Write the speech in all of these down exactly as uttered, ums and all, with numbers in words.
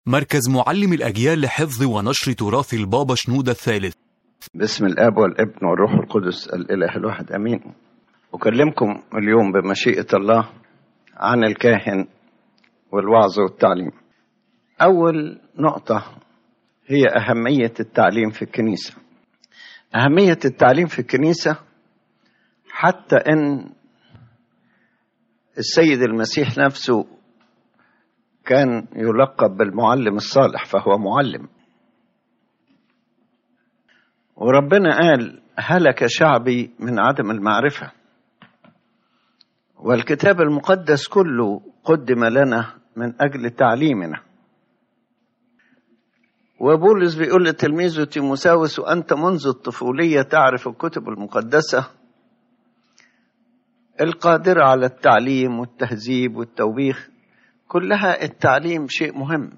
مركز معلم الأجيال لحفظ ونشر تراث البابا شنودة الثالث. باسم الآب والابن والروح القدس الإله الواحد أمين. أكلمكم اليوم بمشيئة الله عن الكاهن والوعظ والتعليم. أول نقطة هي أهمية التعليم في الكنيسة. أهمية التعليم في الكنيسة حتى أن السيد المسيح نفسه كان يلقب بالمعلم الصالح، فهو معلم. وربنا قال: هلك شعبي من عدم المعرفة. والكتاب المقدس كله قدم لنا من أجل تعليمنا. وبولس بيقول لتلميذه تيموثاوس: وأنت منذ الطفولية تعرف الكتب المقدسة القادرة على التعليم والتهذيب والتوبيخ. كلها التعليم شيء مهم.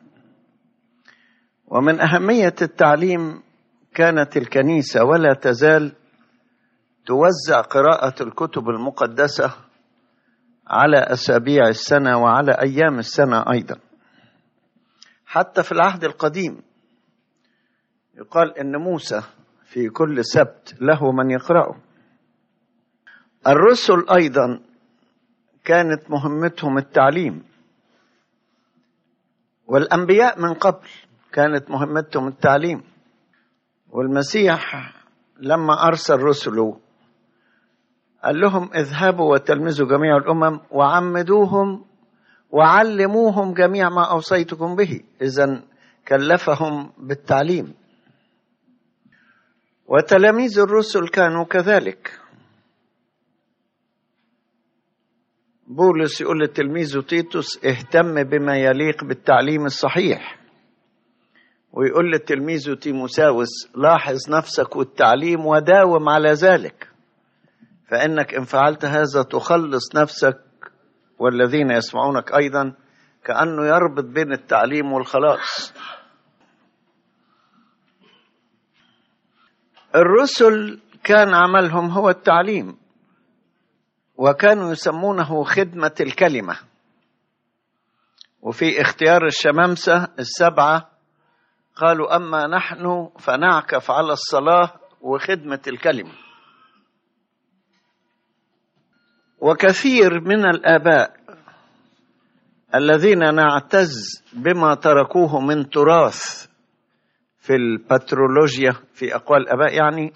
ومن أهمية التعليم كانت الكنيسة ولا تزال توزع قراءة الكتب المقدسة على أسابيع السنة وعلى أيام السنة أيضا. حتى في العهد القديم يقال إن موسى في كل سبت له من يقرأه. الرسل أيضا كانت مهمتهم التعليم، والأنبياء من قبل كانت مهمتهم التعليم. والمسيح لما أرسل رسله قال لهم: اذهبوا وتلمذوا جميع الأمم وعمدوهم وعلموهم جميع ما أوصيتكم به. إذن كلفهم بالتعليم. وتلاميذ الرسل كانوا كذلك. بولس يقول لتلميذه تيتوس: اهتم بما يليق بالتعليم الصحيح. ويقول لتلميذه تيموثاوس: لاحظ نفسك والتعليم وداوم على ذلك، فإنك إن فعلت هذا تخلص نفسك والذين يسمعونك أيضا. كأنه يربط بين التعليم والخلاص. الرسل كان عملهم هو التعليم، وكانوا يسمونه خدمة الكلمة. وفي اختيار الشمامسة السبعة قالوا: أما نحن فنعكف على الصلاة وخدمة الكلمة. وكثير من الآباء الذين نعتز بما تركوه من تراث في البترولوجيا في أقوال الآباء، يعني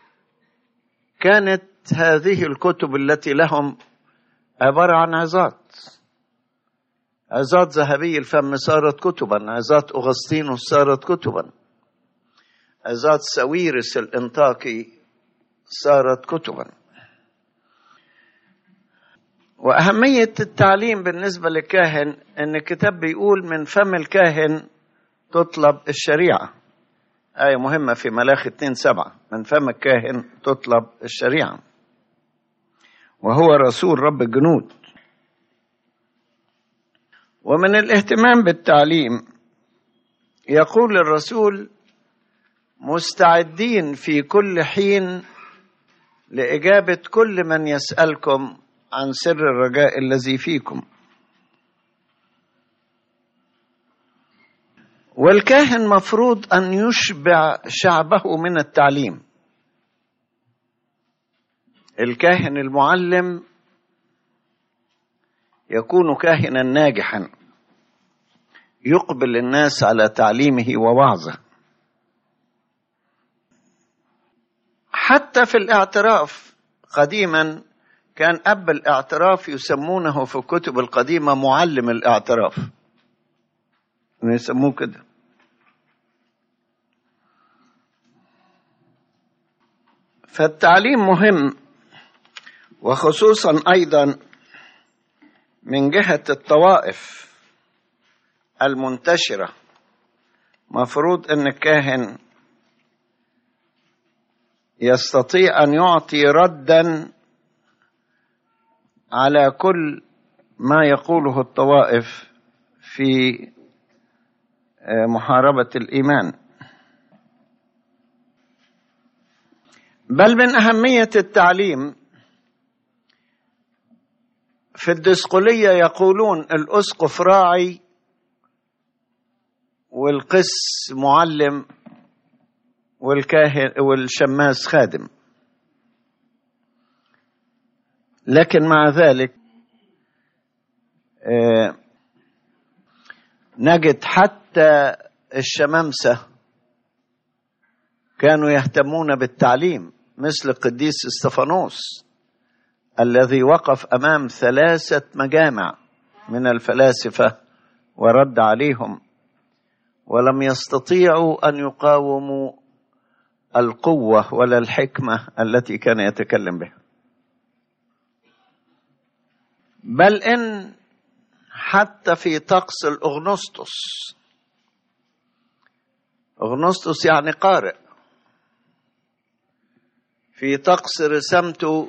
كانت هذه الكتب التي لهم عبارة عن عظات. عظات ذهبي الفم صارت كتبا، عظات أغسطينوس صارت كتبا، عظات ساويرس الإنطاكي صارت كتبا. وأهمية التعليم بالنسبة للكاهن إن الكتاب بيقول: من فم الكاهن تطلب الشريعة. آية مهمة في ملاخي اثنين سبعة: من فم الكاهن تطلب الشريعة، وهو رسول رب الجنود. ومن الاهتمام بالتعليم يقول الرسول: مستعدين في كل حين لإجابة كل من يسألكم عن سر الرجاء الذي فيكم. والكاهن مفروض أن يشبع شعبه من التعليم. الكاهن المعلم يكون كاهنا ناجحا يقبل الناس على تعليمه ووعظه. حتى في الاعتراف قديما كان أب الاعتراف يسمونه في الكتب القديمة معلم الاعتراف، يسموه كده. فالتعليم مهم، وخصوصا أيضا من جهة الطوائف المنتشرة. مفروض أن الكاهن يستطيع أن يعطي ردا على كل ما يقوله الطوائف في محاربة الإيمان. بل من أهمية التعليم في الدسقلية يقولون: الأسقف راعي والقس معلم والكاهن والشماس خادم. لكن مع ذلك آه نجد حتى الشمامسة كانوا يهتمون بالتعليم، مثل القديس استفانوس الذي وقف أمام ثلاثة مجامع من الفلاسفة ورد عليهم، ولم يستطيعوا أن يقاوموا القوة ولا الحكمة التي كان يتكلم بها. بل إن حتى في طقس الأغنسطس، أغنسطس يعني قارئ، في طقس رسمته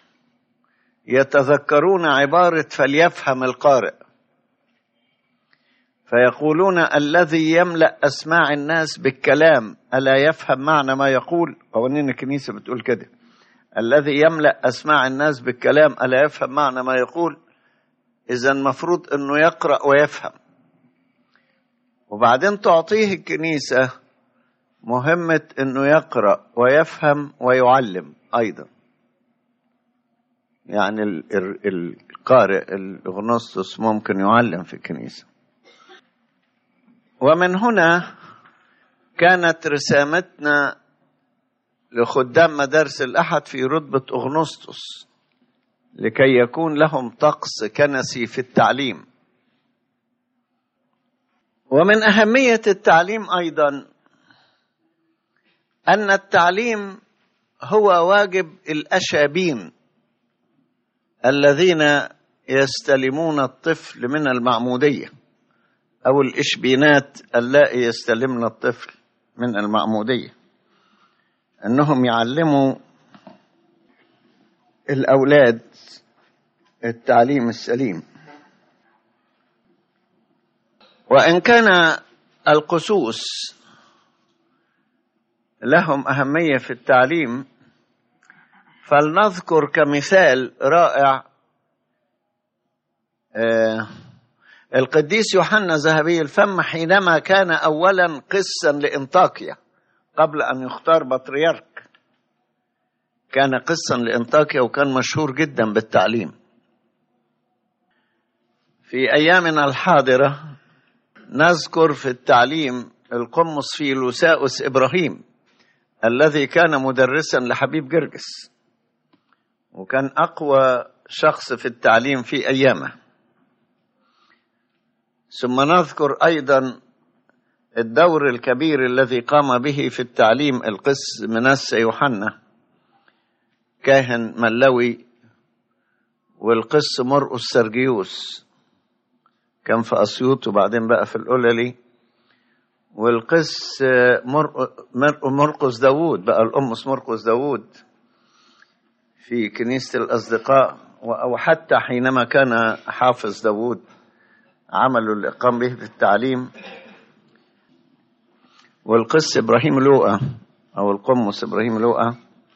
يتذكرون عبارة فليفهم القارئ، فيقولون الذي يملأ أسماع الناس بالكلام ألا يفهم معنى ما يقول. قوانين الكنيسة بتقول كده، الذي يملأ أسماع الناس بالكلام ألا يفهم معنى ما يقول. إذا المفروض أنه يقرأ ويفهم، وبعدين تعطيه الكنيسة مهمة أنه يقرأ ويفهم ويعلم أيضا. يعني القارئ الأغنسطس ممكن يعلم في الكنيسة. ومن هنا كانت رسامتنا لخدام مدارس الأحد في رتبة أغنسطس لكي يكون لهم طقس كنسي في التعليم. ومن أهمية التعليم أيضا أن التعليم هو واجب الأشابين الذين يستلمون الطفل من المعمودية، أو الإشبينات اللائي يستلمن الطفل من المعمودية، أنهم يعلموا الأولاد التعليم السليم. وإن كان القسوس لهم أهمية في التعليم، فلنذكر كمثال رائع آه القديس يوحنا ذهبي الفم، حينما كان أولا قسا لإنطاكيا قبل أن يختار بطريرك. كان قسا لإنطاكيا وكان مشهور جدا بالتعليم. في أيامنا الحاضرة نذكر في التعليم القمص فيلوساوس إبراهيم الذي كان مدرسا لحبيب جرجس، وكان أقوى شخص في التعليم في أيامه. ثم نذكر أيضا الدور الكبير الذي قام به في التعليم القس منسى يوحنا كاهن ملوي، والقس مرقس سرجيوس كان في أسيوط وبعدين بقى في القللي، والقس مرقس داوود بقى القمص مرقس داوود في كنيسة الأصدقاء، أو حتى حينما كان حافظ داوود عملوا اللي قام به في التعليم. والقس إبراهيم لوقا أو القمص إبراهيم لوقا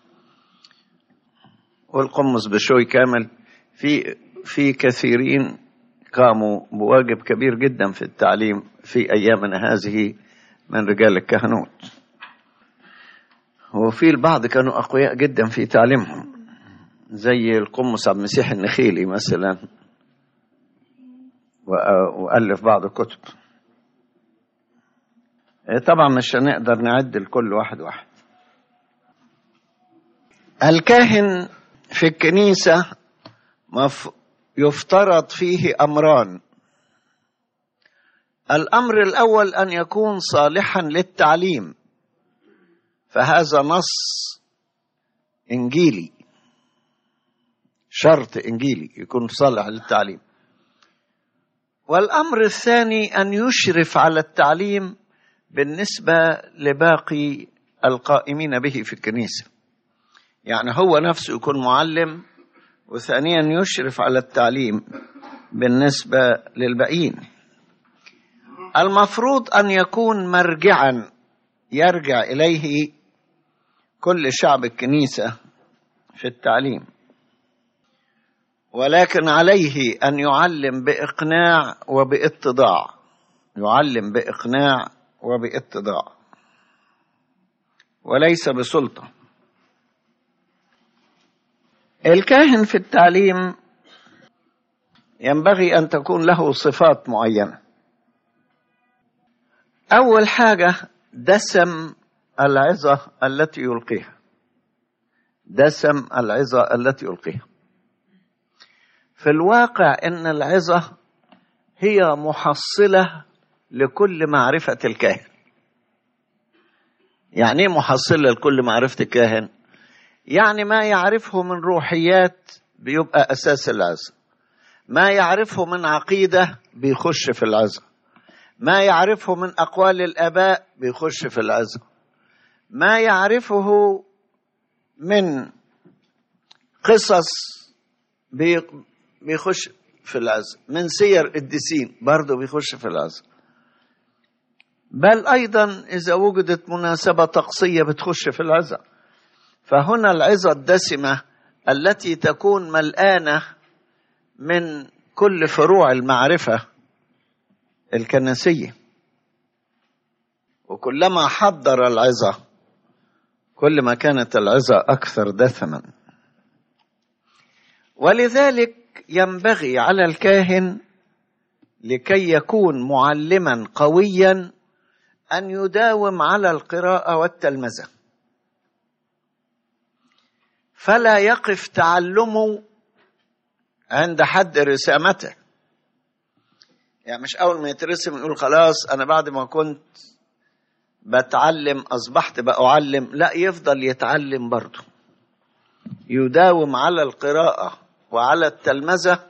والقمص بشوي كامل، في في كثيرين قاموا بواجب كبير جدا في التعليم في أيامنا هذه من رجال الكهنوت. وفي البعض كانوا أقوياء جدا في تعليمهم، زي القمص عبد المسيح النخيلي مثلا، وألف بعض الكتب. طبعا مش هنقدر نعد لكل واحد واحد. الكاهن في الكنيسة يفترض فيه أمران. الأمر الأول أن يكون صالحا للتعليم، فهذا نص إنجيلي، شرط إنجيلي يكون صالح للتعليم. والأمر الثاني أن يشرف على التعليم بالنسبة لباقي القائمين به في الكنيسة، يعني هو نفسه يكون معلم، وثانيا يشرف على التعليم بالنسبة للباقيين. المفروض أن يكون مرجعا يرجع إليه كل شعب الكنيسة في التعليم، ولكن عليه أن يعلم بإقناع وباتضاع، يعلم بإقناع وباتضاع وليس بسلطة. الكاهن في التعليم ينبغي أن تكون له صفات معينة. أول حاجة دسم العظة التي يلقيها، دسم العظة التي يلقيها. في الواقع إن العظة هي محصلة لكل معرفة الكاهن. يعني ايه محصلة لكل معرفة الكاهن؟ يعني ما يعرفه من روحيات بيبقى أساس العظة، ما يعرفه من عقيدة بيخش في العظة، ما يعرفه من أقوال الآباء بيخش في العظة، ما يعرفه من قصص بيخش في العظة، من سير القديسين برضه بيخش في العظة، بل أيضا إذا وجدت مناسبة طقسية بتخش في العظة. فهنا العظة الدسمة التي تكون ملآنة من كل فروع المعرفة الكنسية، وكلما حضر العظة كل ما كانت العظة أكثر دسما. ولذلك ينبغي على الكاهن لكي يكون معلما قويا أن يداوم على القراءة والتلمذة، فلا يقف تعلمه عند حد رسامته. يعني مش أول ما يترسم يقول خلاص أنا بعد ما كنت بتعلم أصبحت بأعلم، لا، يفضل يتعلم برضه، يداوم على القراءة وعلى التلمذة،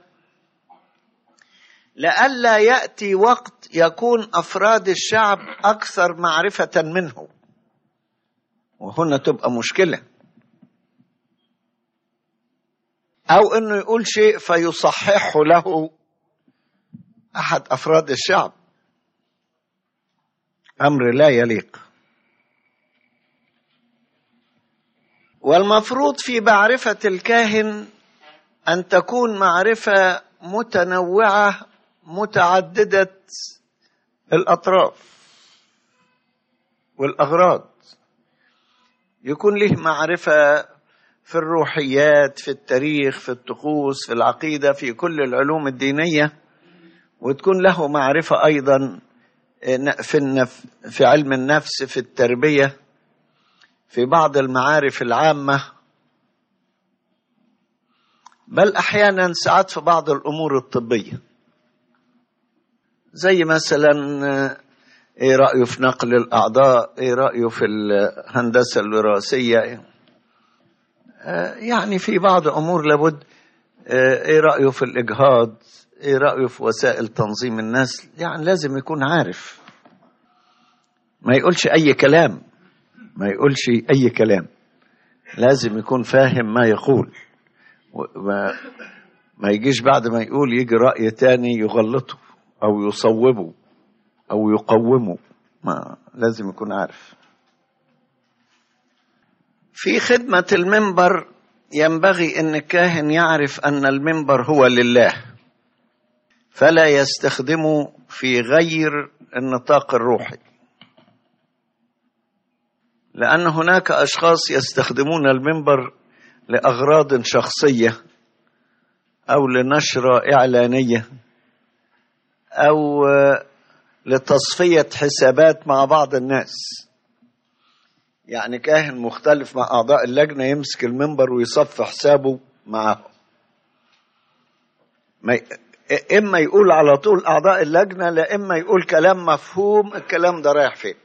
لئلا يأتي وقت يكون أفراد الشعب أكثر معرفة منه، وهنا تبقى مشكلة. أو أنه يقول شيء فيصححه له أحد أفراد الشعب، أمر لا يليق. والمفروض في معرفة الكاهن أن تكون معرفة متنوعة متعددة الأطراف والأغراض. يكون له معرفة في الروحيات، في التاريخ، في الطقوس، في العقيدة، في كل العلوم الدينية، وتكون له معرفة أيضا في النف... في علم النفس، في التربية، في بعض المعارف العامة، بل أحيانا ساعات في بعض الأمور الطبية، زي مثلا إيه رأيه في نقل الأعضاء، إيه رأيه في الهندسة الوراثية، يعني في بعض أمور لابد، إيه رأيه في الإجهاض، إيه رأيه في وسائل تنظيم النسل. يعني لازم يكون عارف، ما يقولش أي كلام، ما يقولش أي كلام، لازم يكون فاهم ما يقول، وما ما يجيش بعد ما يقول يجي رأي تاني يغلطه أو يصوبه أو يقومه، ما لازم يكون عارف. في خدمة المنبر ينبغي أن الكاهن يعرف أن المنبر هو لله، فلا يستخدمه في غير النطاق الروحي، لأن هناك أشخاص يستخدمون المنبر لأغراض شخصية أو لنشرة إعلانية أو لتصفية حسابات مع بعض الناس. يعني كاهن مختلف مع أعضاء اللجنة يمسك المنبر ويصفي حسابه معهم، ما إما يقول على طول أعضاء اللجنة، لا إما يقول كلام مفهوم الكلام ده رايح فين،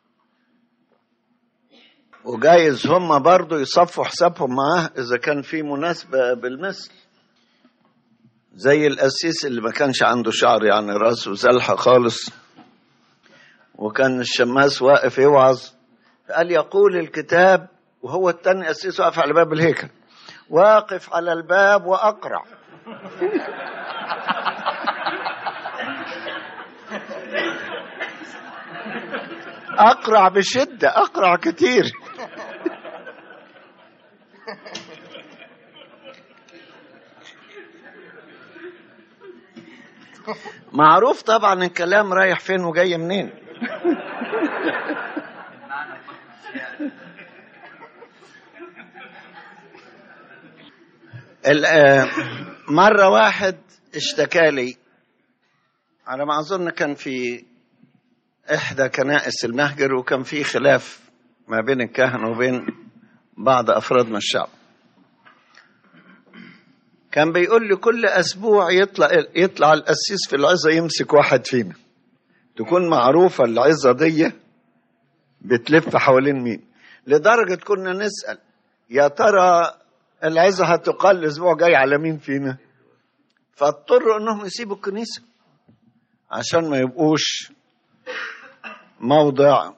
وجايز هم برضو يصفوا حسابهم معاه إذا كان في مناسبة بالمثل، زي القسيس اللي ما كانش عنده شعر، يعني راسه زلحة خالص، وكان الشماس واقف يوعظ، قال يقول الكتاب، وهو التاني قسيس واقف على باب الهيكل، واقف على الباب وأقرع. أقرع بشدة، أقرع كتير. معروف طبعا الكلام رايح فين وجاي منين. مرة واحد اشتكى لي، على ما أظن كان في إحدى كنائس المهجر، وكان في خلاف ما بين الكاهن وبين بعض أفراد من الشعب. كان بيقول لي كل أسبوع يطلع يطلع القسيس في العظة يمسك واحد فينا، تكون معروفة العظة دي بتلف حوالين مين، لدرجة كنا نسأل يا ترى العظة هتقال الأسبوع جاي على مين فينا، فاضطروا أنهم يسيبوا الكنيسة عشان ما يبقوش موضع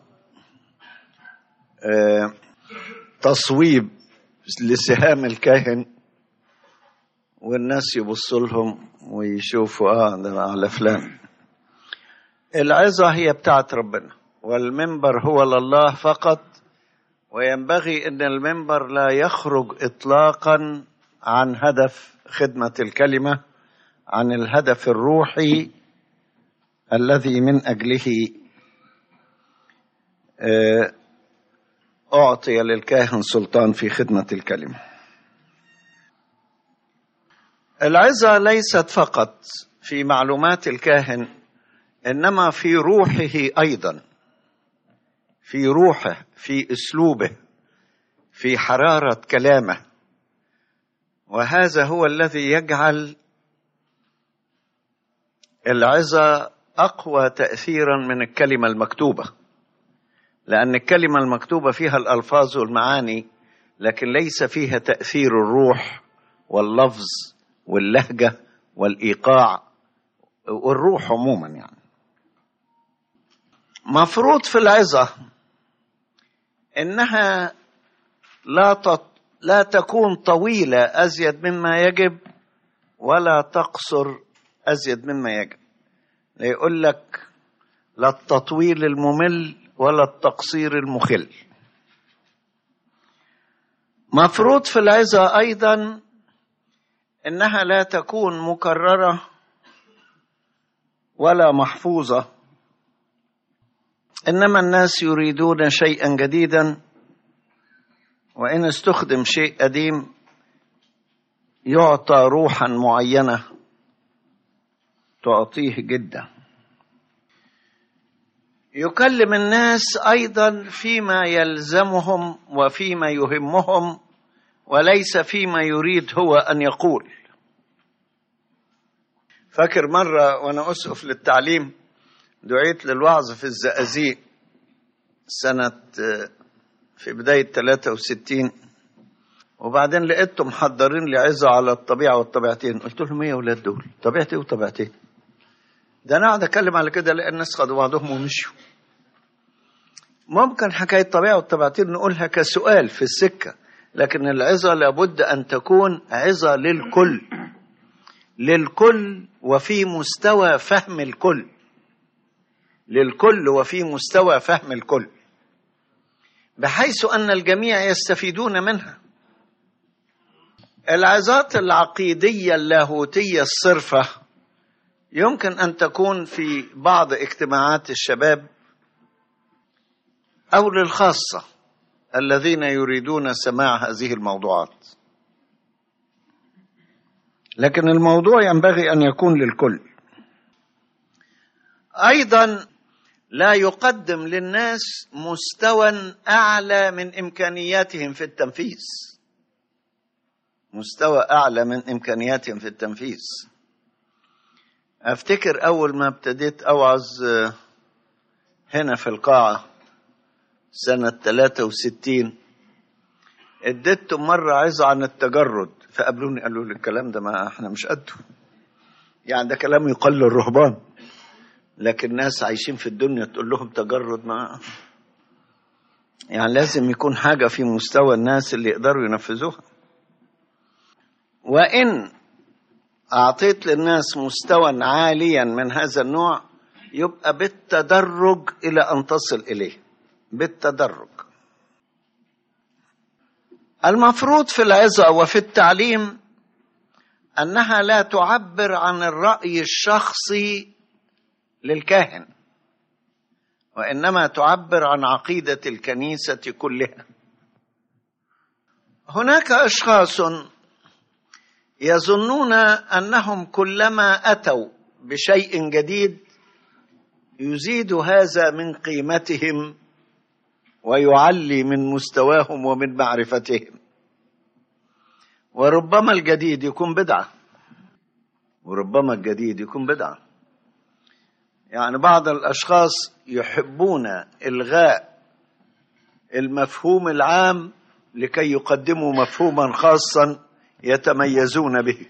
آه تصويب لسهام الكاهن، والناس يبصوا لهم ويشوفوا اه ده على فلان. العظة هي بتاعت ربنا، والمنبر هو لله فقط، وينبغي ان المنبر لا يخرج اطلاقا عن هدف خدمة الكلمة، عن الهدف الروحي الذي من اجله اعطي للكاهن سلطان في خدمة الكلمة. العظة ليست فقط في معلومات الكاهن، إنما في روحه أيضا، في روحه، في أسلوبه، في حرارة كلامه، وهذا هو الذي يجعل العظة أقوى تأثيرا من الكلمة المكتوبة، لأن الكلمة المكتوبة فيها الألفاظ والمعاني، لكن ليس فيها تأثير الروح واللفظ واللهجة والإيقاع والروح عموما. يعني مفروض في العظة إنها لا تط... لا تكون طويلة أزيد مما يجب، ولا تقصر أزيد مما يجب. يقول لك لا التطويل الممل ولا التقصير المخل. مفروض في العظة أيضا إنها لا تكون مكررة ولا محفوظة، إنما الناس يريدون شيئا جديدا، وإن استخدم شيء قديم يعطى روحا معينة تعطيه جدا. يكلم الناس أيضا فيما يلزمهم وفيما يهمهم، وليس فيما يريد هو أن يقول. فاكر مرة وأنا أسقف للتعليم دعيت للوعظ في الزقازيق سنة في بداية ثلاثة وستين، وبعدين لقيتهم محضرين لي عظة على الطبيعة والطبيعتين. قلت لهم ايه يا ولاد دول طبيعتي وطبيعتين؟ ده أنا قاعد أتكلم على كده لأن الناس خدوا بعضهم ومشوا. ممكن حكاية الطبيعة والطبيعتين نقولها كسؤال في السكة، لكن العظة لابد أن تكون عظة للكل، للكل وفي مستوى فهم الكل، للكل وفي مستوى فهم الكل، بحيث أن الجميع يستفيدون منها. العظات العقيدية اللاهوتية الصرفة يمكن أن تكون في بعض اجتماعات الشباب أو للخاصة الذين يريدون سماع هذه الموضوعات، لكن الموضوع ينبغي أن يكون للكل. أيضا لا يقدم للناس مستوى أعلى من إمكانياتهم في التنفيذ، مستوى أعلى من إمكانياتهم في التنفيذ. أفتكر أول ما ابتديت أوعظ هنا في القاعة سنة ثلاثة وستين، اديتهم مرة عظة عن التجرد، فقابلوني قالوا لي الكلام ده ما احنا مش قده، يعني ده كلام يقل الرهبان، لكن ناس عايشين في الدنيا تقول لهم تجرد، ما يعني لازم يكون حاجة في مستوى الناس اللي يقدروا ينفذوها. وإن أعطيت للناس مستوى عاليا من هذا النوع يبقى بالتدرج إلى أن تصل إليه، بالتدرج. المفروض في العظة وفي التعليم أنها لا تعبر عن الرأي الشخصي للكاهن، وإنما تعبر عن عقيدة الكنيسة كلها. هناك أشخاص يظنون أنهم كلما أتوا بشيء جديد يزيد هذا من قيمتهم ويعلي من مستواهم ومن معرفتهم، وربما الجديد يكون بدعة، وربما الجديد يكون بدعة. يعني بعض الأشخاص يحبون إلغاء المفهوم العام لكي يقدموا مفهوما خاصا يتميزون به،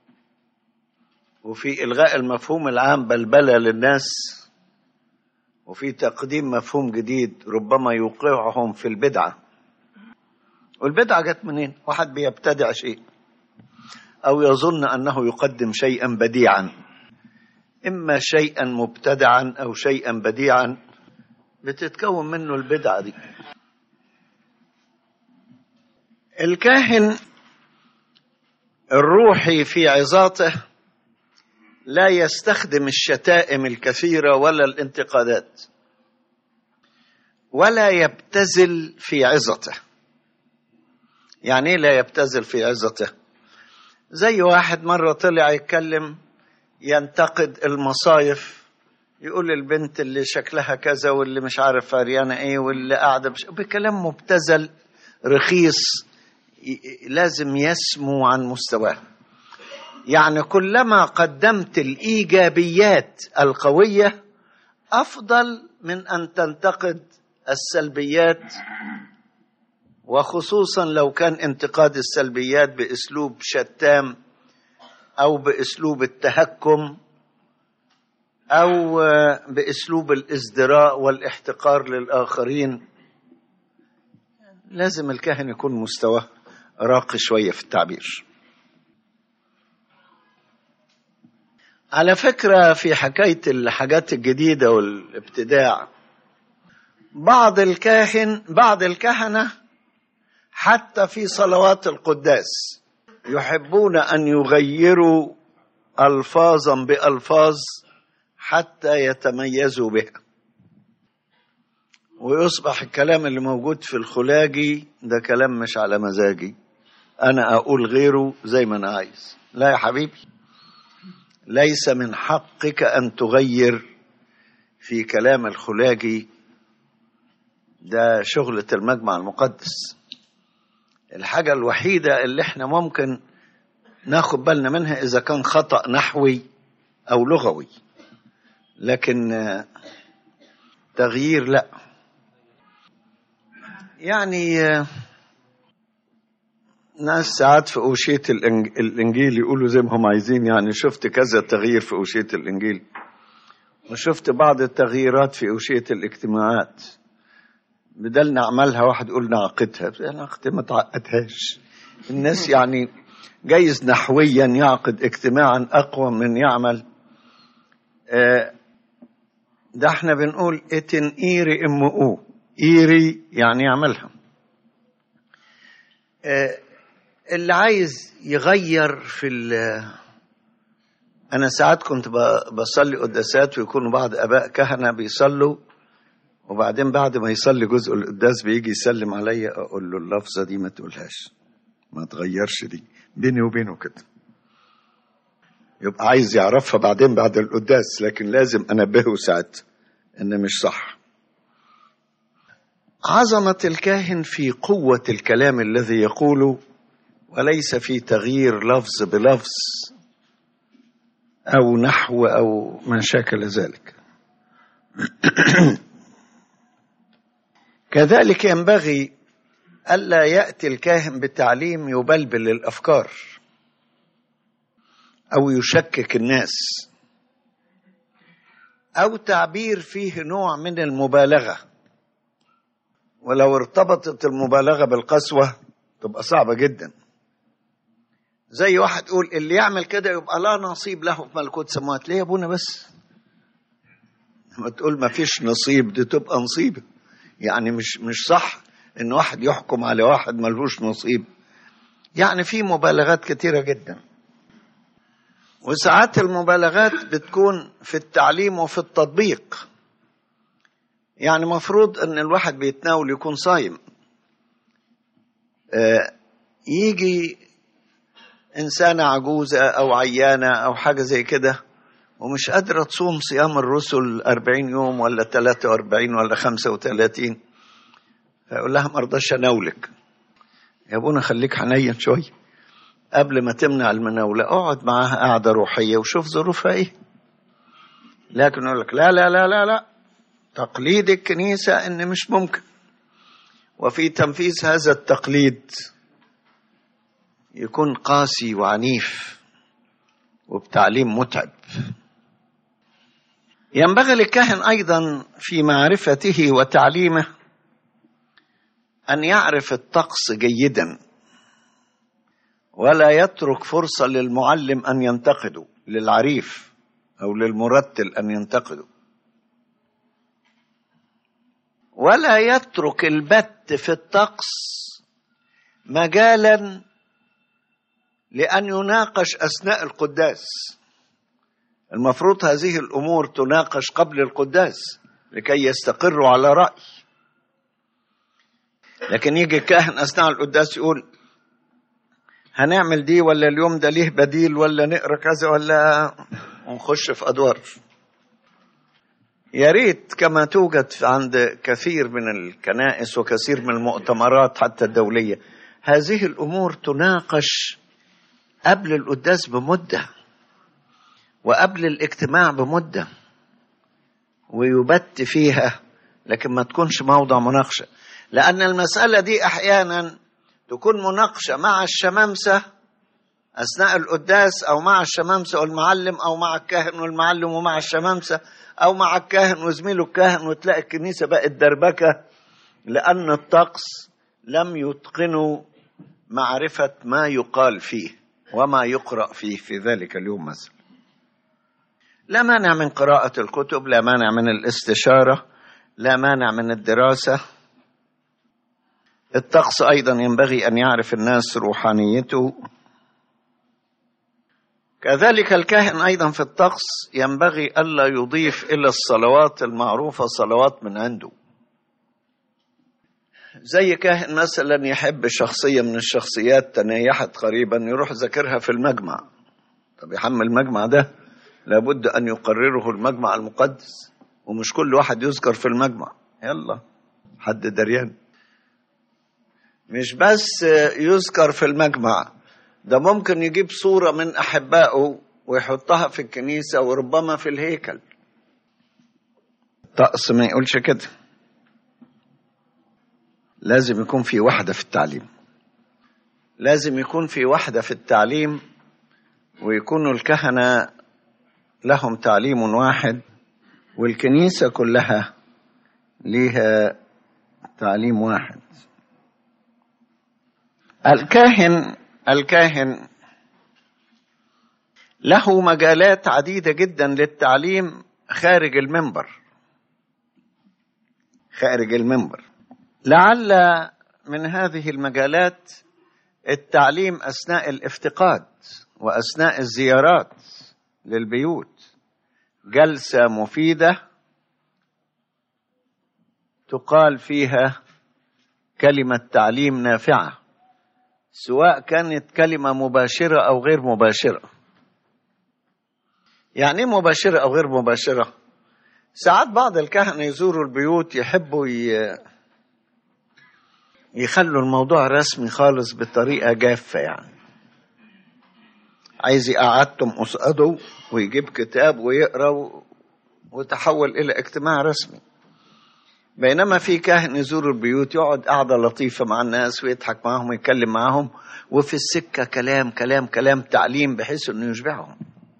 وفي إلغاء المفهوم العام بلبلة للناس، وفي تقديم مفهوم جديد ربما يوقعهم في البدعة. والبدعة جت منين؟ واحد بيبتدع شيء أو يظن أنه يقدم شيئا بديعا، إما شيئا مبتدعا أو شيئا بديعا، بتتكون منه البدعة دي. الكاهن الروحي في عظاته لا يستخدم الشتائم الكثيرة ولا الانتقادات، ولا يبتذل في عظته. يعني لا يبتذل في عظته؟ زي واحد مرة طلع يتكلم ينتقد المصايف، يقول البنت اللي شكلها كذا واللي مش عارف عريانة ايه واللي قاعدة بش... بكلام مبتذل رخيص لازم يسمو عن مستواه. يعني كلما قدمت الإيجابيات القوية أفضل من أن تنتقد السلبيات، وخصوصا لو كان انتقاد السلبيات بأسلوب شتام أو بأسلوب التهكم أو بأسلوب الازدراء والاحتقار للآخرين. لازم الكاهن يكون مستواه راقي شوية في التعبير. على فكرة في حكاية الحاجات الجديدة والابتداع، بعض الكاهن بعض الكهنة حتى في صلوات القداس يحبون أن يغيروا ألفاظا بألفاظ حتى يتميزوا بها، ويصبح الكلام اللي موجود في الخلاجي ده كلام مش على مزاجي، أنا أقول غيره زي ما أنا عايز. لا يا حبيبي، ليس من حقك أن تغير في كلام الخلاجي، ده شغلة المجمع المقدس. الحاجة الوحيدة اللي احنا ممكن ناخد بالنا منها إذا كان خطأ نحوي أو لغوي، لكن تغيير لا. يعني ناس ساعات في أوشية الإنجيل يقولوا زي ما هم عايزين، يعني شفت كذا تغيير في أوشية الإنجيل، وشفت بعض التغييرات في أوشية الاجتماعات، بدل نعملها واحد يقول نعقدها. أنا ما تعقدهاش. الناس يعني جايز نحويا يعقد اجتماعا أقوى من يعمل. ده احنا بنقول اتن ايري ام او، ايري يعني يعملها. اللي عايز يغير في انا ساعات كنت بصلي قداسات ويكونوا بعض اباء كهنة بيصلوا، وبعدين بعد ما يصلي جزء القداس بيجي يسلم عليا، اقول له اللفظة دي ما تقولهاش، ما تغيرش دي، بيني وبينه كده. يبقى عايز يعرفها بعدين بعد القداس، لكن لازم انبهه ساعات ان مش صح. عظمة الكاهن في قوة الكلام الذي يقوله، وليس في تغيير لفظ بلفظ أو نحو أو ما شاكل ذلك. كذلك ينبغي ألا يأتي الكاهن بتعليم يبلبل الأفكار أو يشكك الناس، أو تعبير فيه نوع من المبالغة. ولو ارتبطت المبالغة بالقسوة تبقى صعبة جدا. زي واحد يقول اللي يعمل كده يبقى لا نصيب له في ملكوت السماوات. ليه يا ابونا بس؟ لما تقول ما فيش نصيب دي تبقى نصيبه. يعني مش مش صح ان واحد يحكم على واحد ملهوش نصيب. يعني في مبالغات كتيرة جدا. وساعات المبالغات بتكون في التعليم وفي التطبيق. يعني مفروض ان الواحد بيتناول يكون صايم، آه يجي إنسانة عجوزة أو عيانة أو حاجة زي كده ومش قادرة تصوم صيام الرسل أربعين يوم ولا ثلاثة وأربعين ولا خمسة وثلاثين، فيقول لها مرضاش أناولك. يا ابونا خليك حنين شوية، قبل ما تمنع المناولة اقعد معاها قاعدة روحية وشوف ظروفها ايه. لكن يقول لك لا لا لا لا لا، تقليد الكنيسة ان مش ممكن. وفي تنفيذ هذا التقليد يكون قاسي وعنيف وبتعليم متعب. ينبغي للكاهن أيضا في معرفته وتعليمه أن يعرف الطقس جيدا، ولا يترك فرصة للمعلم أن ينتقده، للعريف أو للمرتل أن ينتقده، ولا يترك البت في الطقس مجالا لأن يناقش أثناء القداس. المفروض هذه الأمور تناقش قبل القداس لكي يستقروا على رأي. لكن يجي الكاهن أثناء القداس يقول هنعمل دي ولا اليوم ده ليه بديل ولا نقرأ كذا ولا، ونخش في أدوار. يا ريت كما توجد عند كثير من الكنائس وكثير من المؤتمرات حتى الدولية هذه الأمور تناقش قبل القداس بمدة وقبل الاجتماع بمدة ويبت فيها، لكن ما تكونش موضع مناقشة. لأن المسألة دي أحيانا تكون مناقشة مع الشمامسة أثناء القداس، أو مع الشمامسة والمعلم، أو مع الكاهن والمعلم ومع الشمامسة، أو مع الكاهن وزميله الكاهن، وتلاقي الكنيسة بقت دربكة لأن الطقس لم يتقنوا معرفة ما يقال فيه وما يقرأ فيه في ذلك اليوم مثلا. لا مانع من قراءة الكتب، لا مانع من الاستشارة، لا مانع من الدراسة. الطقس أيضا ينبغي أن يعرف الناس روحانيته. كذلك الكاهن أيضا في الطقس ينبغي ألا يضيف إلى الصلوات المعروفة صلوات من عنده. زي كاهن مثلا يحب شخصية من الشخصيات تنيحت قريبا يروح ذاكرها في المجمع. طب يحمل المجمع ده لابد أن يقرره المجمع المقدس، ومش كل واحد يذكر في المجمع. يلا حد دريان، مش بس يذكر في المجمع، ده ممكن يجيب صورة من أحبائه ويحطها في الكنيسة وربما في الهيكل. الطقس ما يقولش كده. لازم يكون في وحدة في التعليم، لازم يكون في وحدة في التعليم، ويكونوا الكهنة لهم تعليم واحد والكنيسة كلها لها تعليم واحد. الكاهن الكاهن له مجالات عديدة جدا للتعليم خارج المنبر خارج المنبر لعل من هذه المجالات التعليم أثناء الافتقاد وأثناء الزيارات للبيوت، جلسة مفيدة تقال فيها كلمة تعليم نافعة، سواء كانت كلمة مباشرة أو غير مباشرة. يعني مباشرة أو غير مباشرة؟ ساعات بعض الكهنة يزوروا البيوت يحبوا يخلوا الموضوع رسمي خالص بطريقة جافة، يعني عايز يقعدتم قصاده ويجيب كتاب ويقرأ وتحول إلى اجتماع رسمي. بينما في كاهن يزور البيوت يقعد قعدة لطيفة مع الناس ويضحك معهم ويتكلم معهم، وفي السكة كلام كلام كلام تعليم بحيث انه يشبعهم.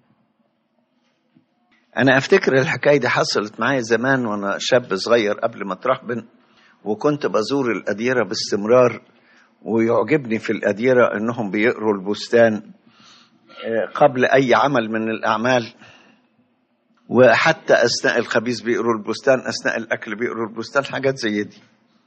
انا افتكر الحكاية دي حصلت معايا زمان وانا شاب صغير قبل ما اترهبن، وكنت بزور الأديرة باستمرار، ويعجبني في الأديرة انهم بيقروا البستان قبل اي عمل من الاعمال، وحتى أثناء الخبيز بيقروا البستان، أثناء الأكل بيقروا البستان، حاجات زي دي.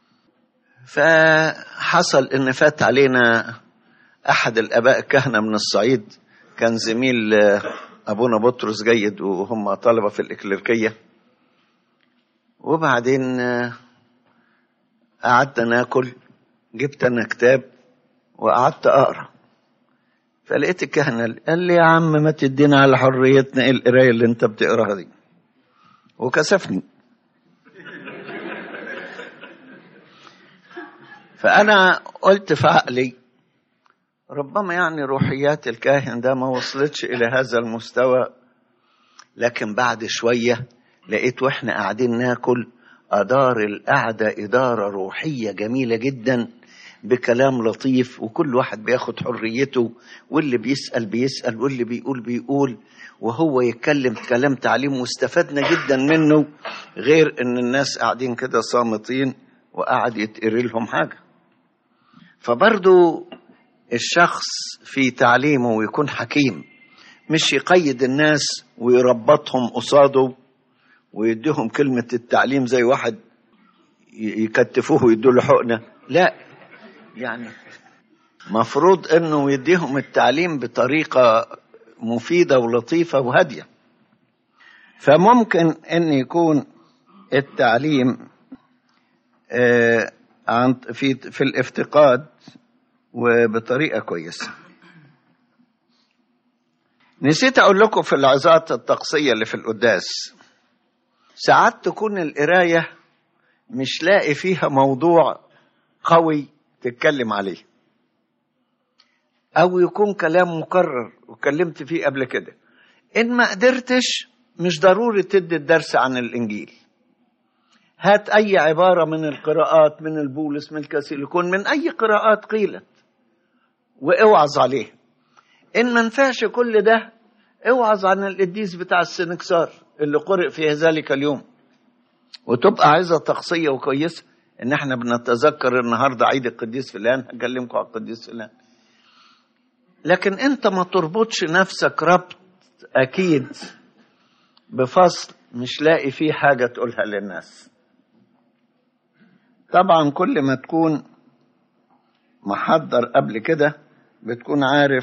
فحصل إن فات علينا أحد الآباء الكهنة من الصعيد، كان زميل أبونا بطرس جيد وهم طلبة في الإكليركية. وبعدين قعدنا ناكل، جبت أنا كتاب وقعدت أقرأ، فلقيت الكهنة قال لي يا عم ما تدينا على حريتنا، إيه القراية اللي أنت بتقراها دي؟ وكسفني. فأنا قلت في عقلي ربما يعني روحيات الكاهن ده ما وصلتش إلى هذا المستوى. لكن بعد شوية لقيت وإحنا قاعدين ناكل أدار القعدة إدارة روحية جميلة جدا بكلام لطيف، وكل واحد بياخد حريته، واللي بيسأل بيسأل واللي بيقول بيقول، وهو يتكلم كلام تعليم، واستفدنا جدا منه، غير ان الناس قاعدين كده صامتين وقاعد يتقري لهم حاجة. فبرضو الشخص في تعليمه ويكون حكيم، مش يقيد الناس ويربطهم قصاده ويديهم كلمة التعليم زي واحد يكتفوه ويدوا له حقنة. لا، يعني مفروض انه يديهم التعليم بطريقة مفيدة ولطيفة وهادية. فممكن ان يكون التعليم في في الافتقاد وبطريقة كويسة. نسيت اقول لكم في العظات الطقسية اللي في القداس، ساعات تكون القراية مش لاقي فيها موضوع قوي تتكلم عليه، او يكون كلام مكرر وكلمت فيه قبل كده. ان ما قدرتش مش ضروري تدي الدرس عن الانجيل، هات اي عبارة من القراءات، من البولس، من الكاسيليكون، من اي قراءات قيلت واوعظ عليه. ان ما نفعش كل ده اوعظ عن القديس بتاع السنكسار اللي قرئ في ذلك اليوم، وتبقى عظة طقسية وكويسة. ان احنا بنتذكر النهاردة عيد القديس فلان، هكلمكم على القديس فلان. لكن انت ما تربطش نفسك ربط اكيد بفصل مش لاقي فيه حاجة تقولها للناس. طبعا كل ما تكون محضر قبل كده بتكون عارف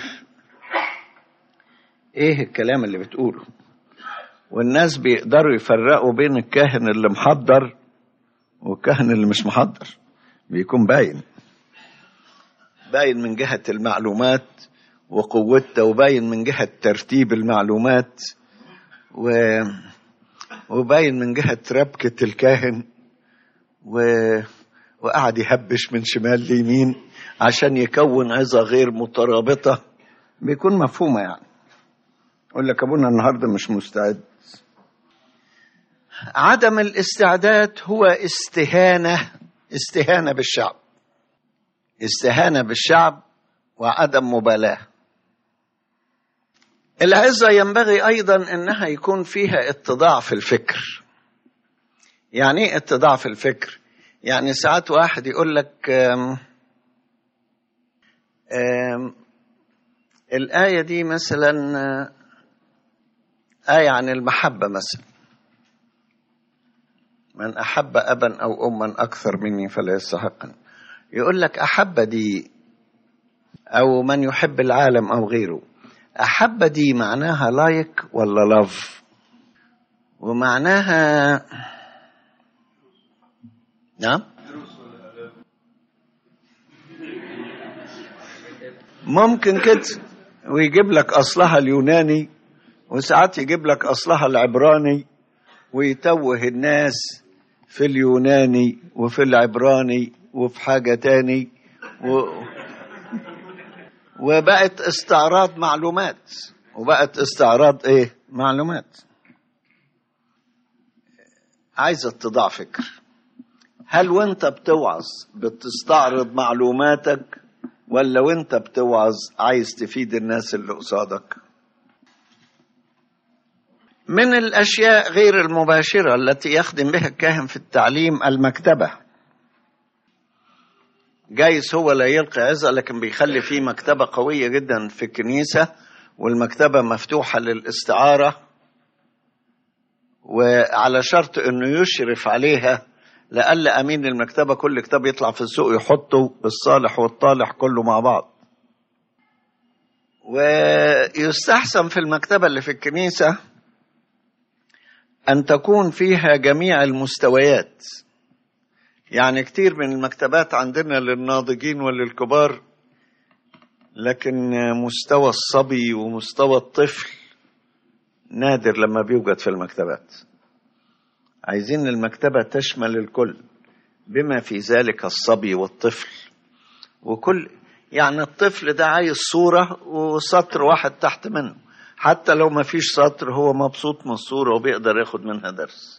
ايه الكلام اللي بتقوله، والناس بيقدروا يفرقوا بين الكاهن اللي محضر والكاهن اللي مش محضر. بيكون باين باين من جهة المعلومات وقوتها، وباين من جهة ترتيب المعلومات، و... وباين من جهة ربكة الكاهن، و... وقعد يهبش من شمال ليمين عشان يكون عظة غير مترابطة، بيكون مفهومة. يعني يقول لك أبونا النهاردة مش مستعد. عدم الاستعداد هو استهانة استهانة بالشعب استهانة بالشعب وعدم مبالاة. العظة ينبغي أيضا أنها يكون فيها اتضاع في الفكر. يعني ايه اتضاع في الفكر؟ يعني ساعات واحد يقول لك آم آم الآية دي مثلا آية عن المحبة مثلا، من أحب أبا أو أما أكثر مني فلا يستحقني. يقول لك أحب دي، أو من يحب العالم أو غيره، أحب دي معناها لايك ولا لاف؟ ومعناها نعم ممكن كده، ويجيب لك أصلها اليوناني، وساعات يجيب لك أصلها العبراني، ويتوه الناس في اليوناني وفي العبراني وفي حاجة تاني، و... وبقت استعراض معلومات وبقت استعراض ايه معلومات. عايز اتضاع فكر. هل وانت بتوعظ بتستعرض معلوماتك، ولا وانت بتوعظ عايز تفيد الناس اللي قصادك؟ من الأشياء غير المباشرة التي يخدم بها الكاهن في التعليم المكتبة. جايز هو لا يلقي عظة، لكن بيخلي فيه مكتبة قوية جدا في الكنيسة، والمكتبة مفتوحة للاستعارة، وعلى شرط انه يشرف عليها، لأن أمين المكتبة كل كتاب يطلع في السوق يحطه الصالح والطالح كله مع بعض. ويستحسن في المكتبة اللي في الكنيسة أن تكون فيها جميع المستويات. يعني كتير من المكتبات عندنا للناضجين وللكبار، لكن مستوى الصبي ومستوى الطفل نادر لما بيوجد في المكتبات. عايزين المكتبة تشمل الكل بما في ذلك الصبي والطفل وكل، يعني الطفل ده عايز صورة وسطر واحد تحت منه، حتى لو ما فيش سطر هو مبسوط من الصورة وبيقدر ياخد منها درس.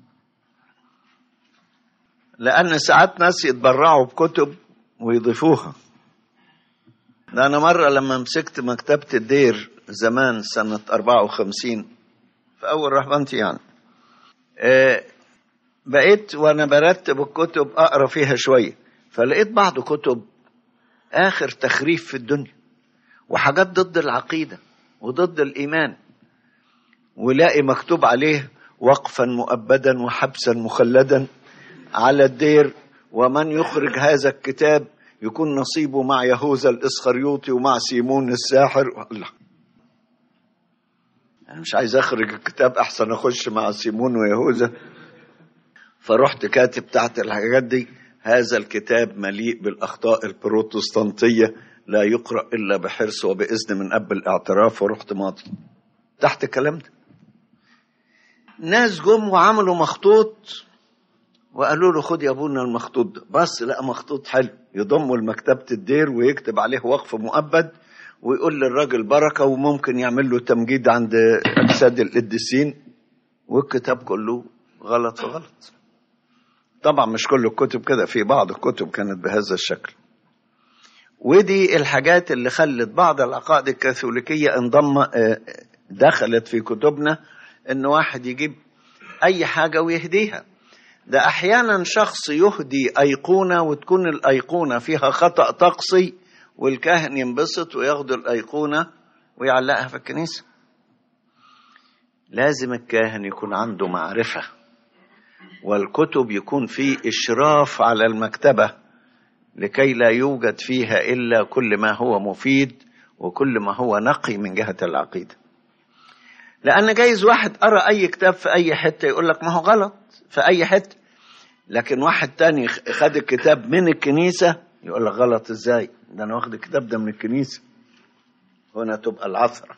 لأن ساعات ناس يتبرعوا بكتب ويضيفوها. ده أنا مرة لما مسكت مكتبة الدير زمان سنة أربعة وخمسين في أول رهبنتي يعني، آه بقيت وأنا برتب الكتب أقرأ فيها شوية، فلقيت بعض كتب آخر تخريف في الدنيا وحاجات ضد العقيدة وضد الإيمان، ولاقي مكتوب عليه وقفا مؤبدا وحبسا مخلدا على الدير، ومن يخرج هذا الكتاب يكون نصيبه مع يهوذا الإسخريوطي ومع سيمون الساحر. الله، أنا مش عايز أخرج الكتاب، أحسن أخش مع سيمون ويهوذا. فرحت كاتب تحت الحاجات دي: هذا الكتاب مليء بالأخطاء البروتستانتية، لا يقرأ إلا بحرص وبإذن من أب الاعتراف. ورحت ماضي تحت الكلام ده. ناس جم وعملوا مخطوط وقالوا له خد يا ابونا المخطوط ده، بس لا مخطوط حلو يضمه لمكتبة الدير ويكتب عليه وقف مؤبد ويقول للراجل بركة، وممكن يعمل له تمجيد عند أجساد القديسين، والكتاب كله غلط في غلط. طبعا مش كل الكتب كده، في بعض الكتب كانت بهذا الشكل. ودي الحاجات اللي خلت بعض العقائد الكاثوليكية انضم دخلت في كتبنا، ان واحد يجيب اي حاجة ويهديها. ده احيانا شخص يهدي ايقونة وتكون الايقونة فيها خطأ طقسي، والكاهن ينبسط وياخد الايقونة ويعلقها في الكنيسة. لازم الكاهن يكون عنده معرفة، والكتب يكون فيه إشراف على المكتبة لكي لا يوجد فيها إلا كل ما هو مفيد وكل ما هو نقي من جهة العقيدة. لأن جايز واحد قرأ أي كتاب في أي حتة يقول لك ما هو غلط في أي حتة، لكن واحد تاني خد الكتاب من الكنيسة يقول لك غلط إزاي؟ ده أنا واخد الكتاب ده من الكنيسة. هنا تبقى العثرة.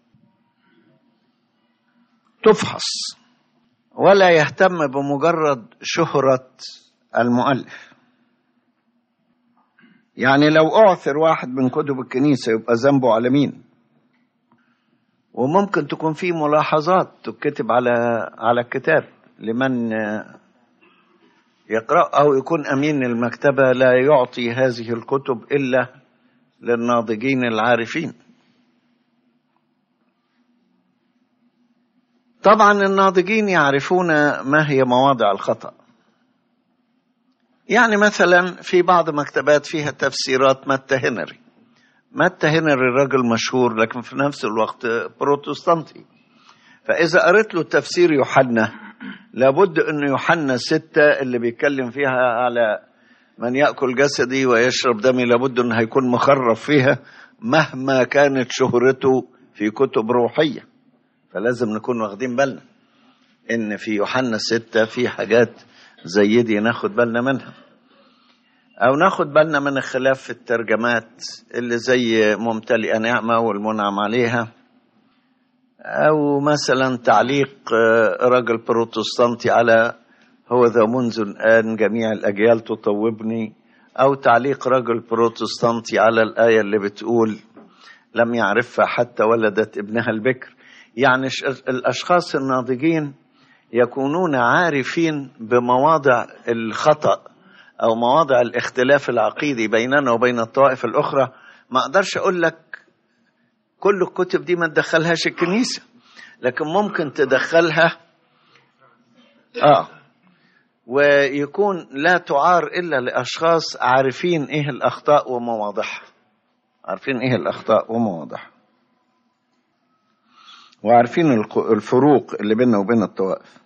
تفحص، ولا يهتم بمجرد شهرة المؤلف. يعني لو أعثر واحد من كتب الكنيسة يبقى ذنبه على مين؟ وممكن تكون فيه ملاحظات تكتب على على الكتاب لمن يقرأ، أو يكون أمين المكتبة لا يعطي هذه الكتب إلا للناضجين العارفين. طبعا الناضجين يعرفون ما هي مواضع الخطأ. يعني مثلا في بعض مكتبات فيها تفسيرات متى هنري. متى هنري راجل مشهور لكن في نفس الوقت بروتستانتي، فإذا قرأت له تفسير يوحنا لابد أن يوحنا ستة اللي بيتكلم فيها على من يأكل جسدي ويشرب دمي لابد أنه هيكون مخرف فيها مهما كانت شهرته في كتب روحية. فلازم نكون واخدين بالنا ان في يوحنا ستة في حاجات زي دي ناخد بالنا منها، او ناخد بالنا من الخلاف في الترجمات اللي زي ممتلئة نعمة والمنعم عليها، او مثلا تعليق رجل بروتستانتي على هو ذا منذ الآن جميع الأجيال تطوبني، او تعليق رجل بروتستانتي على الآية اللي بتقول لم يعرفها حتى ولدت ابنها البكر. يعني الأشخاص الناضجين يكونون عارفين بمواضع الخطأ أو مواضع الاختلاف العقيدي بيننا وبين الطوائف الأخرى. ما أقدرش أقول لك كل الكتب دي ما تدخلهاش الكنيسة، لكن ممكن تدخلها آه ويكون لا تعار إلا لأشخاص عارفين إيه الأخطاء ومواضعها، عارفين إيه الأخطاء ومواضعها، وعارفين الفروق اللي بيننا وبين الطوائف.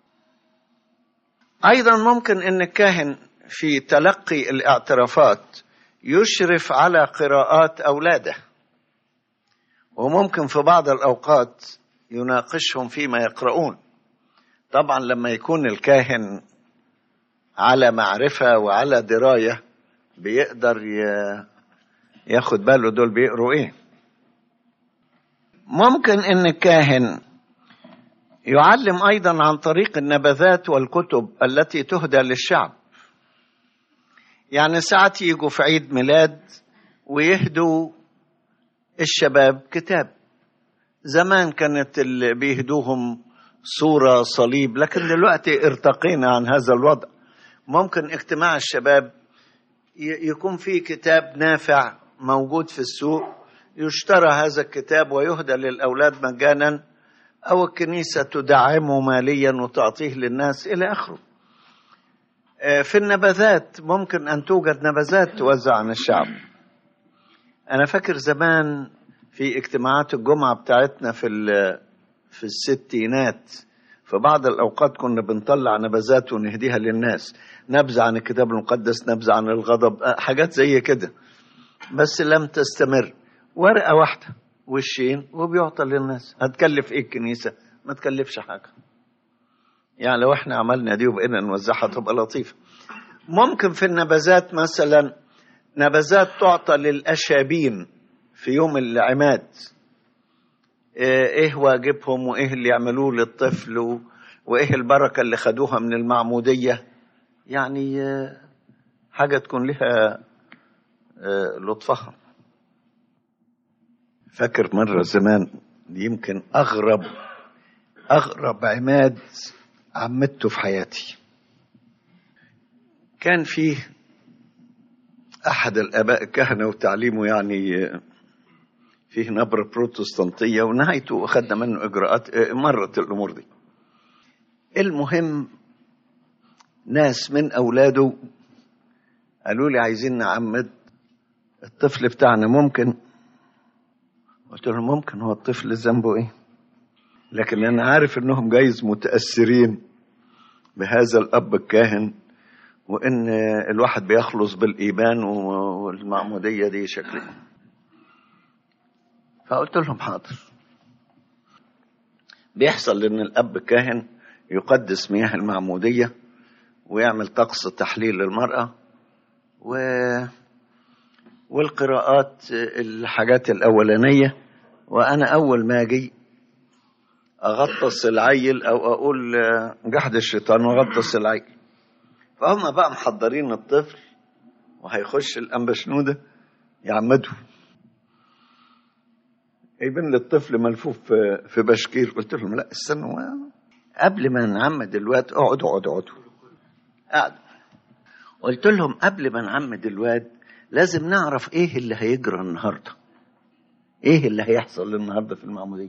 أيضا ممكن أن الكاهن في تلقي الاعترافات يشرف على قراءات أولاده. وممكن في بعض الأوقات يناقشهم فيما يقرؤون. طبعا لما يكون الكاهن على معرفة وعلى دراية بيقدر ياخد باله دول بيقروا ايه. ممكن ان الكاهن يعلم ايضا عن طريق النبذات والكتب التي تهدى للشعب. يعني ساعات يجوا في عيد ميلاد ويهدوا الشباب كتاب. زمان كانت اللي بيهدوهم صورة صليب، لكن دلوقتي ارتقينا عن هذا الوضع. ممكن اجتماع الشباب يكون فيه كتاب نافع موجود في السوق، يشترى هذا الكتاب ويهدى للأولاد مجانا، أو الكنيسة تدعمه ماليا وتعطيه للناس إلى آخره. في النبذات ممكن أن توجد نبذات توزع عن الشعب. أنا فاكر زمان في اجتماعات الجمعة بتاعتنا في في الستينات، في بعض الأوقات كنا بنطلع نبذات ونهديها للناس، نبذة عن الكتاب المقدس، نبذة عن الغضب، حاجات زي كده، بس لم تستمر. ورقة واحدة وشين وبيعطى للناس. هتكلف ايه الكنيسة؟ ما تكلفش حاجة. يعني لو احنا عملنا دي وبقينا نوزعها تبقى لطيفة. ممكن في النبذات مثلا نبذات تعطى للأشابين في يوم العماد، ايه واجبهم وايه اللي يعملوه للطفل وايه البركة اللي خدوها من المعمودية. يعني حاجة تكون لها لطفها. فاكر مرة زمان يمكن أغرب أغرب عماد عمدته في حياتي. كان فيه أحد الآباء الكهنة وتعليمه يعني فيه نبرة بروتستانتية، ونهايته أخذنا منه إجراءات مرت الأمور دي. المهم ناس من أولاده قالوا لي عايزين نعمد الطفل بتاعنا، ممكن؟ قلت لهم ممكن، هو الطفل ذنبه ايه؟ لكن انا عارف انهم جايز متأثرين بهذا الاب الكاهن، وان الواحد بيخلص بالايمان والمعمودية دي شكلها. فقلت لهم حاضر. بيحصل ان الاب الكاهن يقدس مياه المعمودية ويعمل طقس تحليل للمرأة و والقراءات الحاجات الأولانية، وأنا أول ما أجي أغطس العيل أو أقول جحد الشيطان وأغطس العيل. فهم بقى محضرين الطفل وهيخش الأنبا شنودة يعمده، يبين للطفل ملفوف في بشكير. قلت لهم لا استنوا، قبل ما نعمد الواد اقعدوا اقعدوا اقعدوا قعدوا. قلت لهم قبل ما نعمد الواد لازم نعرف ايه اللي هيجرى النهارده، ايه اللي هيحصل النهارده في المعموديه.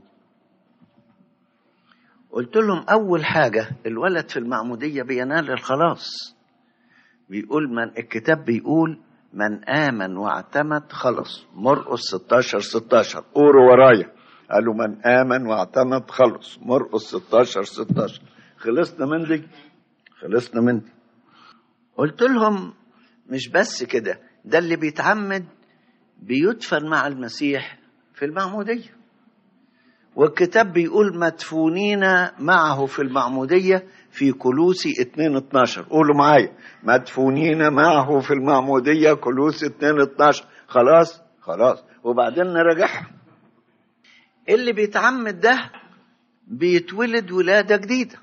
قلت لهم اول حاجه الولد في المعموديه بينال الخلاص. بيقول من الكتاب بيقول من آمن واعتمد خلص. مرقس ستاشر ستاشر. قولوا ورايا. قالوا من آمن واعتمد خلص. مرقس ستاشر ستاشر. خلصنا من دي خلصنا من دي. قلت لهم مش بس كده، ده اللي بيتعمد بيدفن مع المسيح في المعمودية، والكتاب بيقول مدفونين معه في المعمودية في كولوسي اتنين اتناشر. قولوا معايا مدفونين معه في المعمودية كولوسي اتنين اتناشر. خلاص خلاص. وبعدين نراجعها. اللي بيتعمد ده بيتولد ولادة جديدة،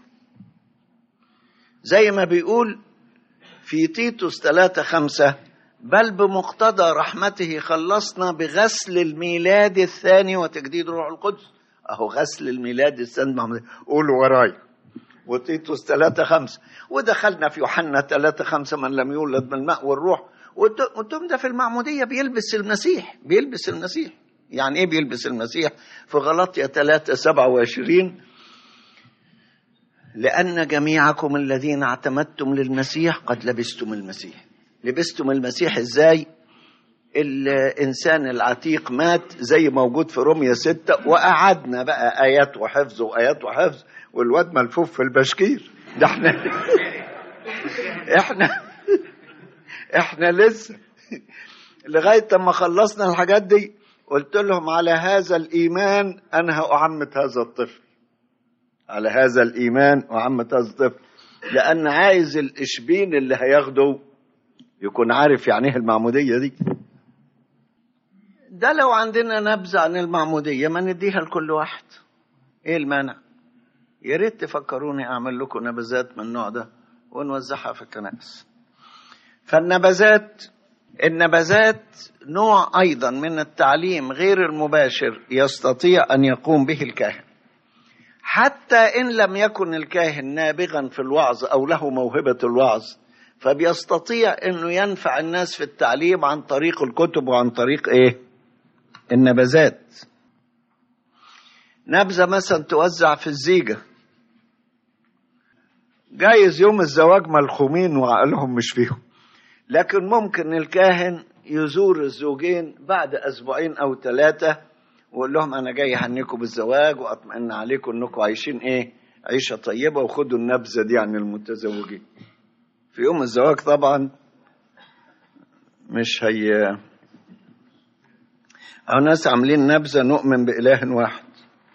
زي ما بيقول في تيتوس ثلاثة خمسة بل بمقتضى رحمته خلصنا بغسل الميلاد الثاني وتجديد روح القدس. اهو غسل الميلاد الثاني. قولوا ورايا. وتيتوس ثلاثة خمسة. ودخلنا في يوحنا ثلاثة خمسة من لم يولد من الماء والروح. وتم ده في المعمودية بيلبس المسيح. بيلبس المسيح. يعني ايه بيلبس المسيح؟ في غلطية ثلاثة سبعة وعشرين لأن جميعكم الذين اعتمدتم للمسيح قد لبستم المسيح. لبستم المسيح ازاي؟ الإنسان العتيق مات زي موجود في رومية ستة، وقعدنا بقى آيات وحفظ وآيات وحفظ، والواد ملفوف في البشكير. ده احنا احنا احنا لسه لغاية ما خلصنا الحاجات دي قلت لهم على هذا الإيمان أنا هأعمت هذا الطفل، على هذا الإيمان أعمت هذا الطفل، لأن عايز الإشبين اللي هياخده يكون عارف يعني ايه المعمودية دي. ده لو عندنا نبذة عن المعمودية ما نديها لكل واحد، ايه المانع؟ يا ريت تفكروني اعمل لكم نبذات من النوع ده ونوزعها في الكنائس. فالنبذات النبذات نوع ايضا من التعليم غير المباشر يستطيع ان يقوم به الكاهن، حتى ان لم يكن الكاهن نابغا في الوعظ او له موهبة الوعظ، فبيستطيع انه ينفع الناس في التعليم عن طريق الكتب وعن طريق ايه؟ النبذات. نبذة مثلا توزع في الزيجة، جايز يوم الزواج ملخومين وعقلهم مش فيهم، لكن ممكن الكاهن يزور الزوجين بعد اسبوعين او ثلاثة ويقول لهم انا جاي اهنيكم بالزواج واطمئن عليكم انكم عايشين ايه؟ عيشة طيبة، وخدوا النبذة دي عن المتزوجين. في يوم الزواج طبعا مش هي أو ناس عاملين نبذة نؤمن بإله واحد.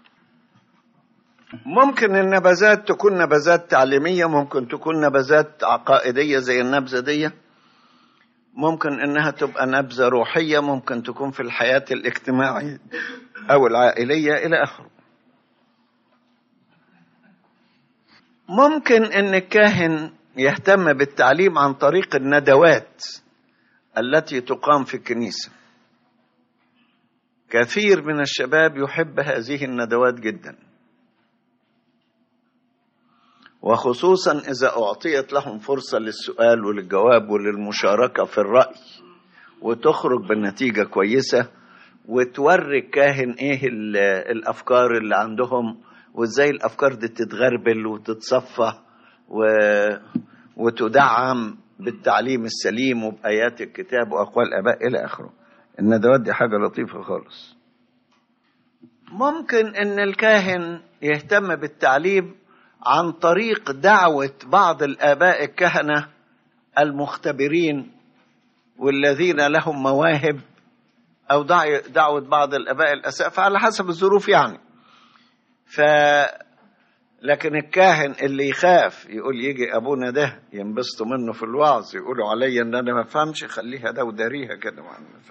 ممكن النبذات تكون نبذات تعليمية، ممكن تكون نبذات عقائدية زي النبذة دي، ممكن إنها تبقى نبذة روحية، ممكن تكون في الحياة الاجتماعية أو العائلية إلى آخره. ممكن إن الكاهن يهتم بالتعليم عن طريق الندوات التي تقام في الكنيسة. كثير من الشباب يحب هذه الندوات جدا، وخصوصا إذا أعطيت لهم فرصة للسؤال وللجواب وللمشاركة في الرأي، وتخرج بالنتيجة كويسة، وتوري الكاهن إيه الأفكار اللي عندهم، وإزاي الأفكار دي تتغربل وتتصفى و... وتدعم بالتعليم السليم وبآيات الكتاب وأقوال الآباء إلى آخره. الندوات دي حاجة لطيفة خالص. ممكن ان الكاهن يهتم بالتعليم عن طريق دعوة بعض الآباء الكهنة المختبرين والذين لهم مواهب، او دعوة بعض الآباء الأسقفة على حسب الظروف يعني. ف لكن الكاهن اللي يخاف يقول يجي ابونا ده ينبسطوا منه في الوعظ يقولوا عليا ان انا ما فهمش، خليها ده وداريها كده.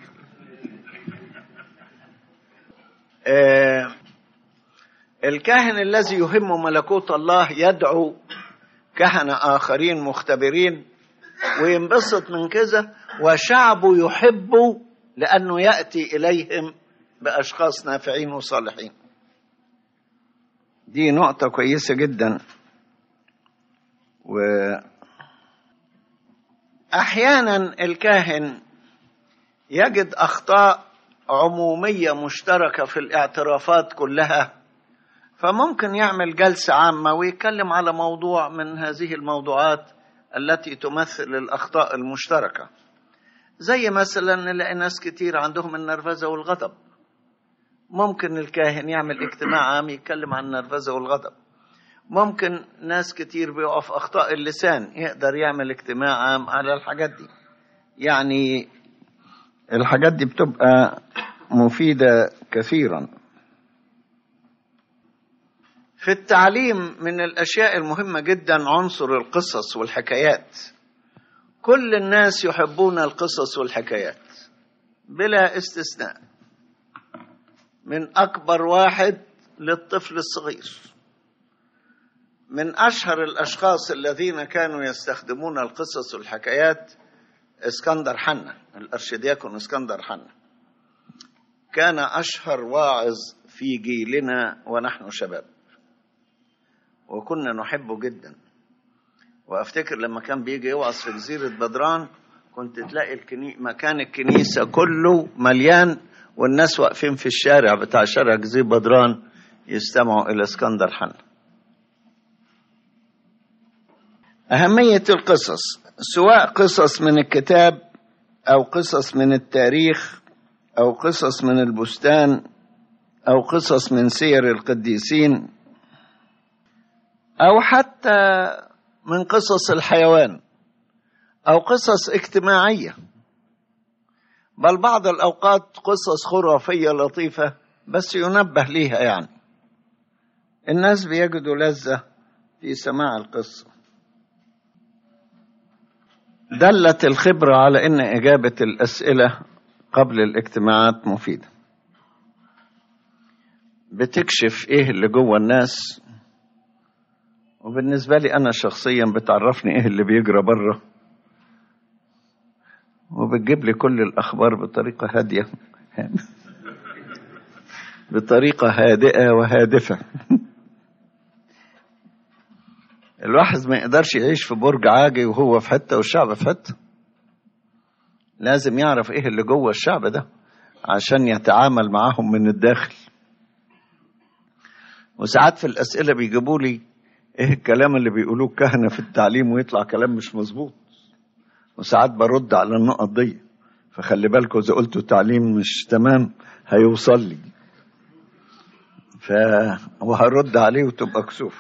آه الكاهن الذي يهم ملكوت الله يدعو كهنة آخرين مختبرين وينبسط من كذا، وشعبه يحبه لأنه يأتي إليهم بأشخاص نافعين وصالحين. دي نقطة كويسة جدا. وأحيانا الكاهن يجد أخطاء عمومية مشتركة في الاعترافات كلها، فممكن يعمل جلسة عامة ويتكلم على موضوع من هذه الموضوعات التي تمثل الأخطاء المشتركة. زي مثلا نلاقي ناس كتير عندهم النرفزة والغضب، ممكن الكاهن يعمل اجتماع عام يتكلم عن النرفزة والغضب. ممكن ناس كتير بيقف أخطاء اللسان، يقدر يعمل اجتماع عام على الحاجات دي. يعني الحاجات دي بتبقى مفيدة كثيرا. في التعليم من الأشياء المهمة جدا عنصر القصص والحكايات. كل الناس يحبون القصص والحكايات بلا استثناء، من أكبر واحد للطفل الصغير. من أشهر الأشخاص الذين كانوا يستخدمون القصص والحكايات اسكندر حنة، الأرشدياكون اسكندر حنة، كان أشهر واعظ في جيلنا ونحن شباب، وكنا نحبه جدا. وأفتكر لما كان بيجي يوعظ في جزيرة بدران كنت تلاقي الكني... مكان الكنيسة كله مليان، والناس واقفين في الشارع بتاع شارع جزيرة بدران يستمعوا إلى اسكندر حنة. أهمية القصص، سواء قصص من الكتاب أو قصص من التاريخ أو قصص من البستان أو قصص من سير القديسين أو حتى من قصص الحيوان أو قصص اجتماعية. بل بعض الأوقات قصص خرافية لطيفة بس ينبه ليها، يعني الناس بيجدوا لذة في سماع القصة. دلت الخبرة على أن إجابة الأسئلة قبل الاجتماعات مفيدة، بتكشف إيه اللي جوه الناس، وبالنسبة لي أنا شخصيا بتعرفني إيه اللي بيجرى بره، وبتجيب لي كل الأخبار بطريقة هادية بطريقة هادئة وهادفة. الواحد ما يقدرش يعيش في برج عاجي وهو في حتة والشعب في حتة، لازم يعرف إيه اللي جوه الشعب ده عشان يتعامل معاهم من الداخل. وساعات في الأسئلة بيجيبوا لي إيه الكلام اللي بيقولوه كهنة في التعليم ويطلع كلام مش مظبوط، وساعات برد على النقط دي، فخلي بالكم إذا قلتوا تعليم مش تمام هيوصل لي ف... وهرد عليه وتبقى كسوف.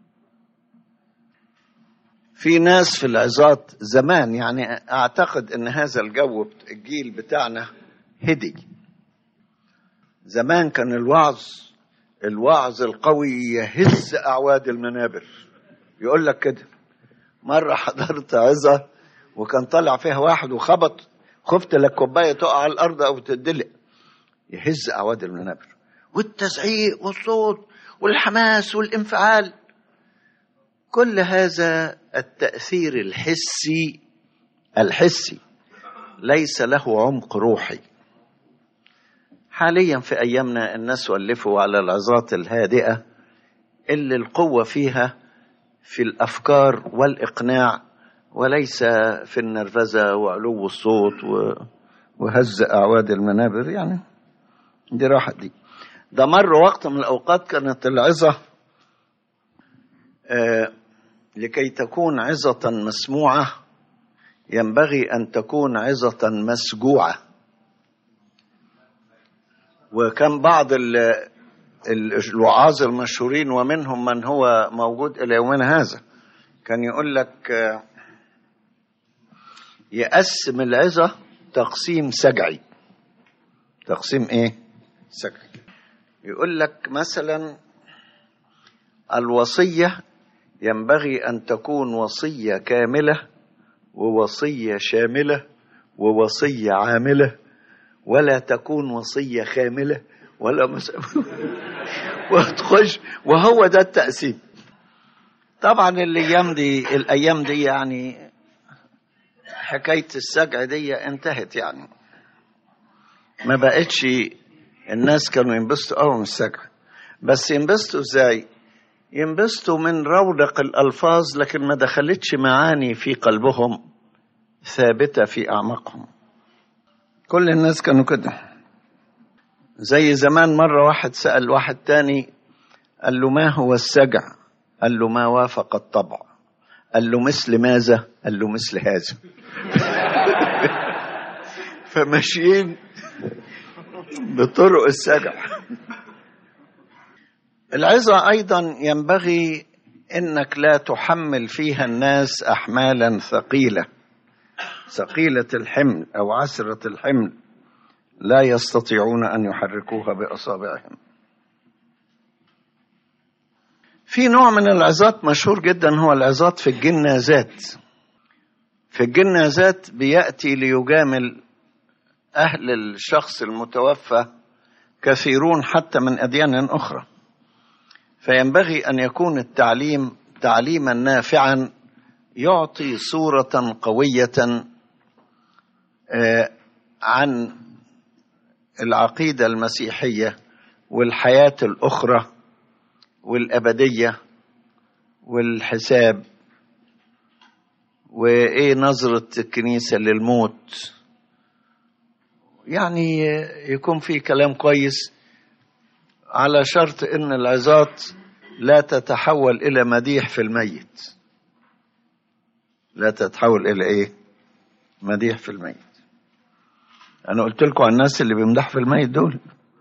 في ناس في العظات زمان، يعني أعتقد أن هذا الجو الجيل بتاعنا هدي. زمان كان الوعظ الوعظ القوي يهز أعواد المنابر، يقول لك كده. مرة حضرت عظة وكان طلع فيها واحد وخبط، خفت لك كوباية تقع على الأرض أو تدلق، يهز أعواد المنابر، والتزعيق والصوت والحماس والانفعال، كل هذا التأثير الحسي الحسي ليس له عمق روحي. حاليا في أيامنا الناس ولفوا على العظات الهادئة اللي القوة فيها في الأفكار والإقناع، وليس في النرفزة وعلو الصوت وهز أعواد المنابر. يعني دي راحة دي. ده مر وقت من الأوقات كانت العظة آه لكي تكون عظة مسموعة ينبغي أن تكون عظة مسجوعة. وكان بعض الوعاظ المشهورين ومنهم من هو موجود إلى يومنا هذا كان يقول لك آه يقسم العظة تقسيم سجعي. تقسيم ايه؟ سجعي. يقول لك مثلا الوصية ينبغي أن تكون وصية كاملة ووصية شاملة ووصية عاملة، ولا تكون وصية خاملة ولا مس... وتخش. وهو ده التقسيم. طبعا الأيام دي الأيام دي يعني حكاية السجع دي انتهت، يعني ما بقتش. الناس كانوا ينبسطوا قوي من السجع، بس ينبسطوا ازاي؟ ينبسطوا من رونق الألفاظ لكن ما دخلتش معاني في قلبهم ثابتة في أعماقهم. كل الناس كانوا كده. زي زمان مرة واحد سأل واحد تاني، قال له ما هو السجع؟ قال له ما وافق الطبع. قال له مثل ماذا؟ قال له مثل هذا. فماشيين بطرق السجع. العظة أيضا ينبغي أنك لا تحمل فيها الناس أحمالا ثقيلة ثقيلة الحمل أو عسرة الحمل لا يستطيعون أن يحركوها بأصابعهم. في نوع من العظات مشهور جدا هو العظات في الجنازات. في الجنازات بيأتي ليجامل أهل الشخص المتوفى كثيرون حتى من أديان أخرى، فينبغي أن يكون التعليم تعليما نافعا يعطي صورة قوية عن العقيدة المسيحية والحياة الأخرى والأبدية والحساب، وإيه نظرة الكنيسة للموت. يعني يكون في كلام كويس، على شرط إن العظات لا تتحول إلى مديح في الميت. لا تتحول إلى إيه؟ مديح في الميت. أنا قلت لكم عن الناس اللي بيمدح في الميت دول.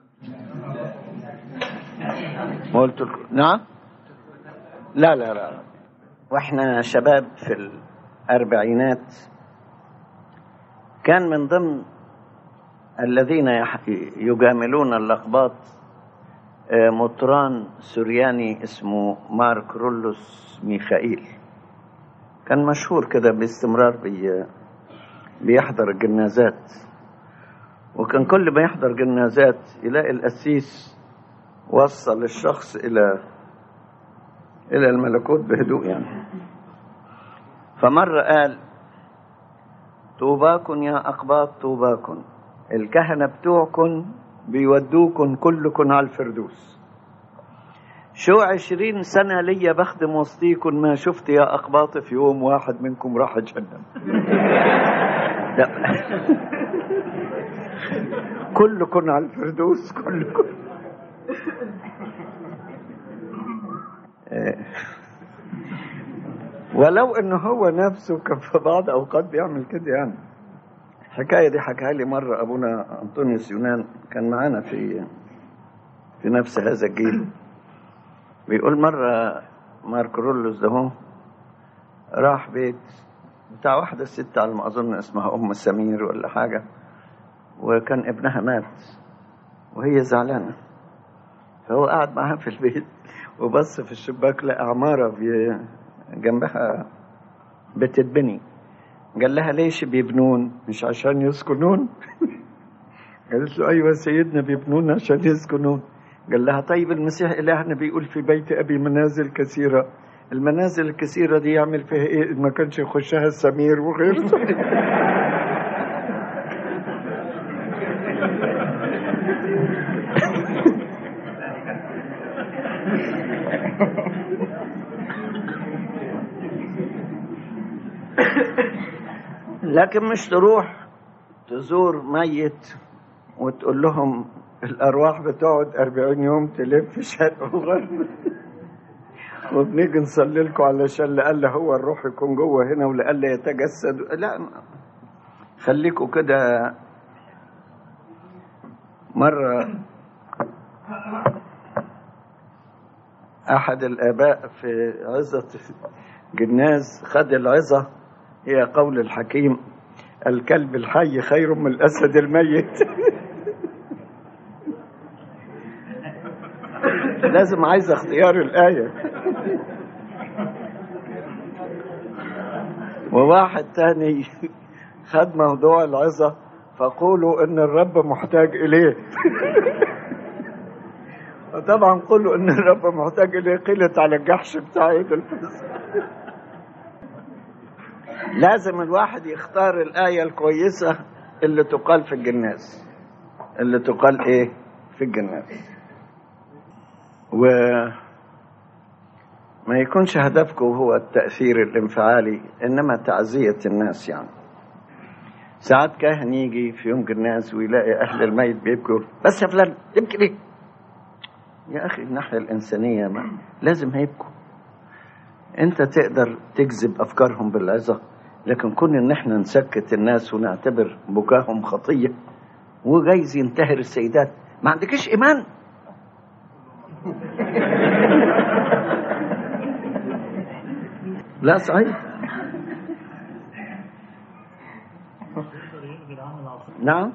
ما قلت لكم؟ نعم؟ لا لا لا. وإحنا شباب في الأربعينات كان من ضمن الذين يجاملون اللقبات مطران سورياني اسمه مارك رولوس ميخائيل، كان مشهور كده باستمرار بي بيحضر الجنازات، وكان كل ما يحضر جنازات يلاقي القسيس وصل الشخص إلى إلى الملكوت بهدوء يعني. فمرة قال: طوباكن يا أقباط طوباكن، الكهنة بتوعكن بيودوكن كلكن على الفردوس. شو عشرين سنة ليا بخدم وسطيكن ما شفت يا أقباط في يوم واحد منكم راح جهنم. لا كلكن على الفردوس كلكن. ولو انه هو نفسه كان في بعض اوقات بيعمل كده يعني. الحكايه دي حكاها لي مره ابونا انطونيوس يونان، كان معانا في في نفس هذا الجيل. بيقول مره مارك رولوس ده هو راح بيت بتاع واحده ست على ما اظن اسمها ام سمير ولا حاجه، وكان ابنها مات وهي زعلانه، فهو قاعد معاها في البيت وبص في الشباك لقى عماره في جنبها بتتبني. قال لها: ليش بيبنون؟ مش عشان يسكنون؟ قالت له: ايوه سيدنا بيبنون عشان يسكنون. قال لها: طيب المسيح الهنا بيقول في بيت ابي منازل كثيره، المنازل الكثيره دي يعمل فيها ايه ما كانش يخشها السمير وغيره؟ لكن مش تروح تزور ميت وتقول لهم الأرواح بتقعد أربعين يوم تلف شرق وغرب وبنيجي نصلي لكم علشان لألا هو الروح يكون جوه هنا ولألا يتجسد. لا، خليكم كده. مرة أحد الآباء في عظة جناز خد العظة هي قول الحكيم: الكلب الحي خير من الأسد الميت. لازم عايز اختيار الآية. وواحد تاني خد موضوع العظة فقولوا إن الرب محتاج إليه. وطبعا قولوا إن الرب محتاج إليه قلت على الجحش بتاع عيد الفصح. لازم الواحد يختار الآية الكويسة اللي تقال في الجناز، اللي تقال إيه في الجناز، وما يكونش هدفكم هو التأثير الانفعالي إنما تعزية الناس. يعني ساعات كاهن يجي في يوم جناز ويلاقي أهل الميت بيبكوا: بس يا فلان تبكي ليه؟ يا أخي الناحية الإنسانية ما لازم هيبكوا. أنت تقدر تجذب أفكارهم بالعظة، لكن كون إن إحنا نسكت الناس ونعتبر بكاهم خطية وجايز ينتهر السيدات، ما عندكش إيمان؟ لا صحيح. نعم.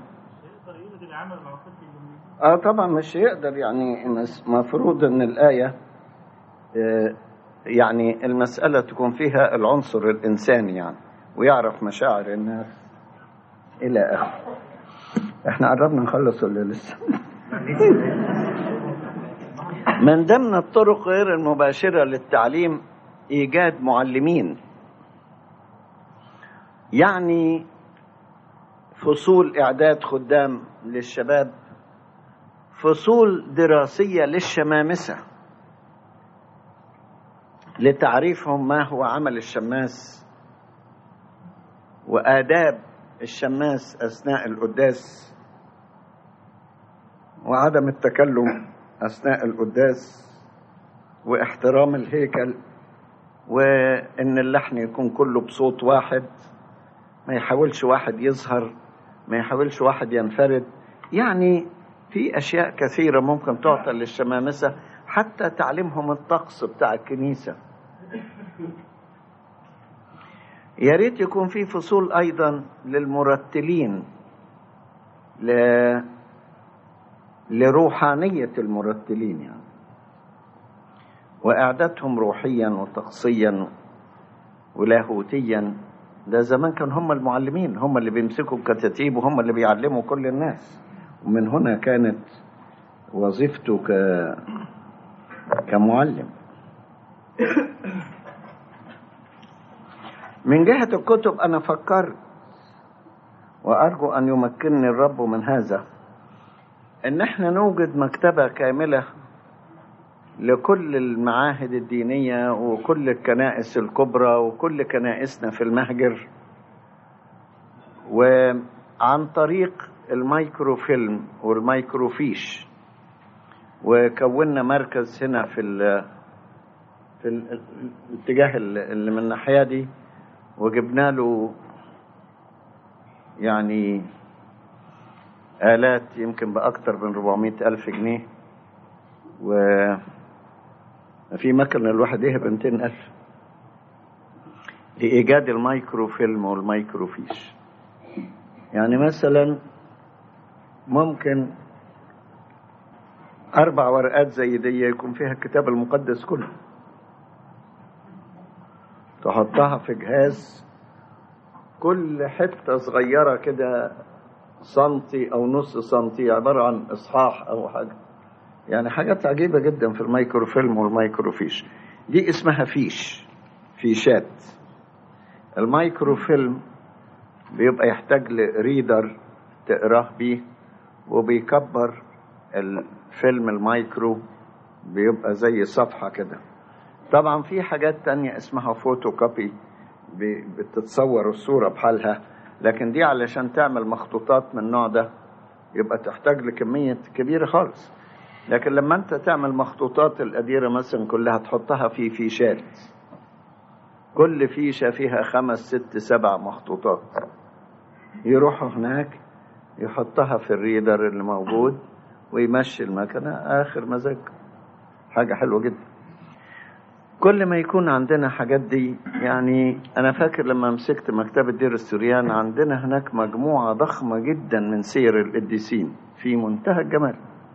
اه طبعا مش يقدر. يعني مفروض ان الآية آه يعني المسألة تكون فيها العنصر الإنساني يعني، ويعرف مشاعر الناس إلى آخره. احنا قربنا نخلص ولا لسه؟ من ضمن الطرق غير المباشرة للتعليم إيجاد معلمين، يعني فصول إعداد خدام للشباب، فصول دراسية للشمامسة لتعريفهم ما هو عمل الشماس وآداب الشماس أثناء القداس وعدم التكلم أثناء القداس واحترام الهيكل، وإن اللحن يكون كله بصوت واحد، ما يحاولش واحد يظهر، ما يحاولش واحد ينفرد. يعني في أشياء كثيرة ممكن تعطى للشمامسة، حتى تعلمهم الطقس بتاع الكنيسة. يا ريت يكون في فصول أيضا للمرتلين، ل... لروحانية المرتلين يعني، وإعدادهم روحيا وتقصيا ولاهوتيا. ده زمان كان هم المعلمين، هم اللي بيمسكوا الكتاتيب وهم اللي بيعلموا كل الناس، ومن هنا كانت وظيفته ك... كمعلم. من جهة الكتب أنا فكرت، وأرجو أن يمكنني الرب من هذا، إن احنا نوجد مكتبة كاملة لكل المعاهد الدينية وكل الكنائس الكبرى وكل كنائسنا في المهجر، وعن طريق الميكروفيلم والميكروفيش. وكونا مركز هنا في ال في ال الاتجاه اللي من الناحية دي، وجبنا له يعني آلات يمكن بأكثر من أربعمائة ألف جنيه، وفي مكنة الواحد يهب مئتين ألف لإيجاد الميكروفيلم والميكروفيش. يعني مثلا ممكن أربع ورقات زي دي يكون فيها الكتاب المقدس كله، تحطها في جهاز، كل حتة صغيرة كده سنتي أو نص سنتي عبارة عن إصحاح أو حاجة، يعني حاجات عجيبة جدا في الميكروفيلم والميكروفيش. دي اسمها فيش، فيشات. الميكروفيلم بيبقى يحتاج لريدر تقراه بيه، وبيكبر الفيلم المايكرو، بيبقى زي صفحة كده. طبعا في حاجات تانية اسمها فوتوكوبي، بتتصور الصورة بحالها، لكن دي علشان تعمل مخطوطات من النوع ده يبقى تحتاج لكمية كبيرة خالص. لكن لما انت تعمل مخطوطات القديرة مثلا كلها تحطها في فيشات، كل فيشة فيها خمس ست سبع مخطوطات، يروحوا هناك يحطها في الريدر اللي موجود ويمشي المكنة آخر مزاج. حاجة حلوة جدا. كل ما يكون عندنا حاجات دي، يعني أنا فاكر لما مسكت مكتبة دير السوريان عندنا هناك مجموعة ضخمة جدا من سير القديسين في منتهى الجمال.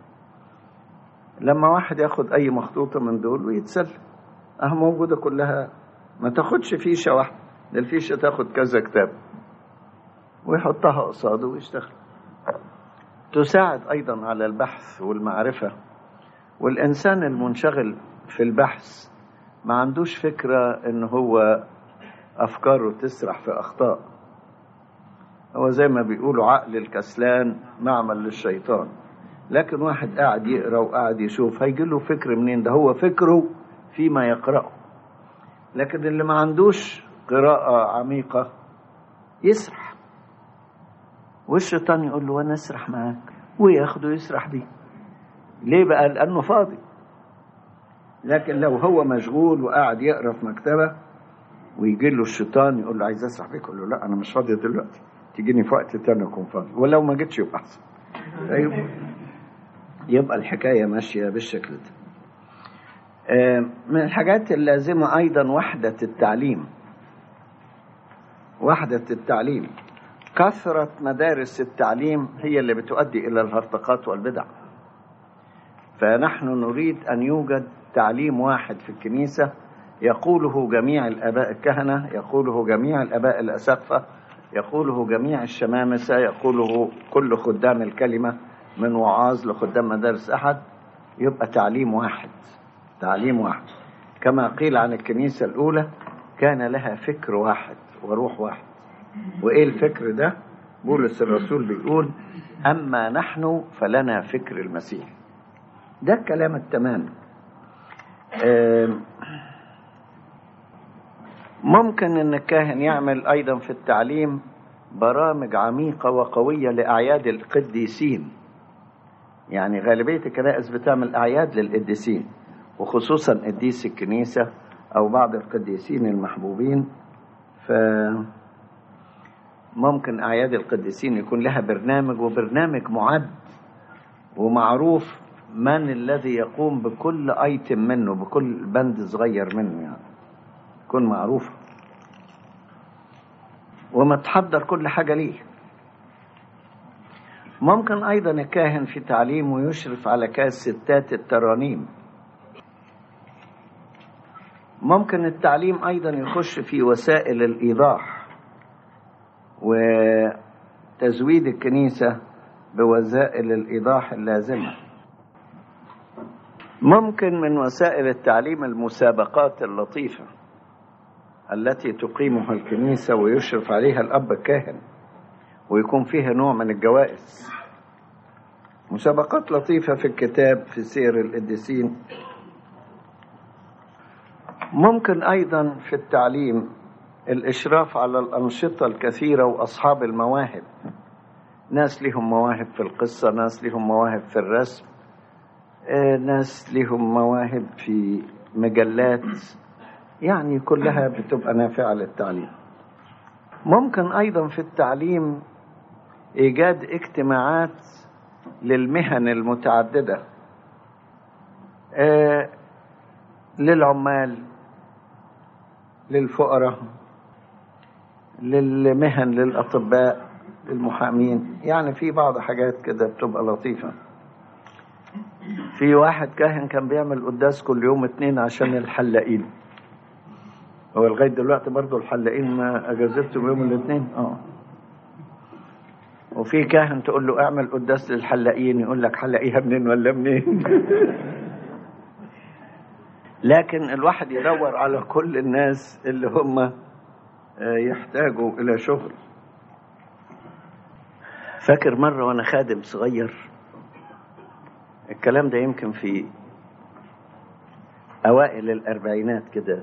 لما واحد ياخد أي مخطوطة من دول ويتسلم، أه موجودة كلها، ما تاخدش فيشة واحدة، ده الفيشة تاخد كذا كتاب ويحطها قصاده ويشتغل. تساعد أيضا على البحث والمعرفة. والإنسان المنشغل في البحث ما عندوش فكرة إن هو أفكاره تسرح في أخطاء. هو زي ما بيقولوا عقل الكسلان معمل للشيطان. لكن واحد قاعد يقرأ وقاعد يشوف هيجيله فكر منين؟ ده هو فكره فيما يقرأه. لكن اللي ما عندوش قراءة عميقة يسرح، والشيطان يقول له وانا اسرح معاك، وياخده يسرح بيه. ليه بقى؟ لأنه فاضي. لكن لو هو مشغول وقاعد يقرأ في مكتبة ويجي له الشيطان يقول له عايز اسرح بيك، يقول له لا انا مش فاضي دلوقتي، تجيني في وقت تاني اكون فاضي، ولو ما جيتش يبقى احسن. يبقى, يبقى الحكاية ماشية بالشكل ده. من الحاجات اللازمة ايضا وحدة التعليم. وحدة التعليم، كثرة مدارس التعليم هي اللي بتؤدي إلى الهرطقات والبدع. فنحن نريد أن يوجد تعليم واحد في الكنيسة يقوله جميع الآباء الكهنة، يقوله جميع الآباء الأسقفة، يقوله جميع الشمامسة، يقوله كل خدام الكلمة من وعاظ لخدام مدارس أحد. يبقى تعليم واحد، تعليم واحد. كما قيل عن الكنيسة الأولى كان لها فكر واحد وروح واحد. وإيه الفكر ده؟ بولس الرسول بيقول أما نحن فلنا فكر المسيح. ده الكلام التمام. ممكن أن الكاهن يعمل أيضا في التعليم برامج عميقة وقوية لأعياد القديسين. يعني غالبية الكنائس بتعمل أعياد للقديسين، وخصوصا قديس الكنيسة أو بعض القديسين المحبوبين. ف ممكن أعياد القديسين يكون لها برنامج، وبرنامج معد ومعروف من الذي يقوم بكل ايتم منه، بكل بند صغير منه، يعني يكون معروف وما تحضر كل حاجة ليه. ممكن أيضا الكاهن في تعليمه يشرف على كاسيتات الترانيم. ممكن التعليم أيضا يخش في وسائل الإيضاح وتزويد الكنيسة بوسائل الإيضاح اللازمة. ممكن من وسائل التعليم المسابقات اللطيفة التي تقيمها الكنيسة ويشرف عليها الأب الكاهن، ويكون فيها نوع من الجوائز. مسابقات لطيفة في الكتاب في سير القديسين. ممكن أيضا في التعليم الإشراف على الأنشطة الكثيرة وأصحاب المواهب، ناس لهم مواهب في القصة، ناس لهم مواهب في الرسم، ناس لهم مواهب في مجلات، يعني كلها بتبقى نافعة للتعليم. ممكن أيضا في التعليم إيجاد اجتماعات للمهن المتعددة، آه للعمال، للفقراء، للمهن، للأطباء، للمحامين، يعني في بعض حاجات كده بتبقى لطيفة. في واحد كاهن كان بيعمل قداس كل يوم اتنين عشان الحلاقين، هو لغاية دلوقتي برضو الحلاقين ما أجازتهم يوم الاثنين. اه وفي كاهن تقول له اعمل قداس للحلاقين يقول لك حلاقيها منين ولا منين. لكن الواحد يدور على كل الناس اللي هم يحتاجوا إلى شغل. فاكر مرة وأنا خادم صغير، الكلام ده يمكن في أوائل الأربعينات كده،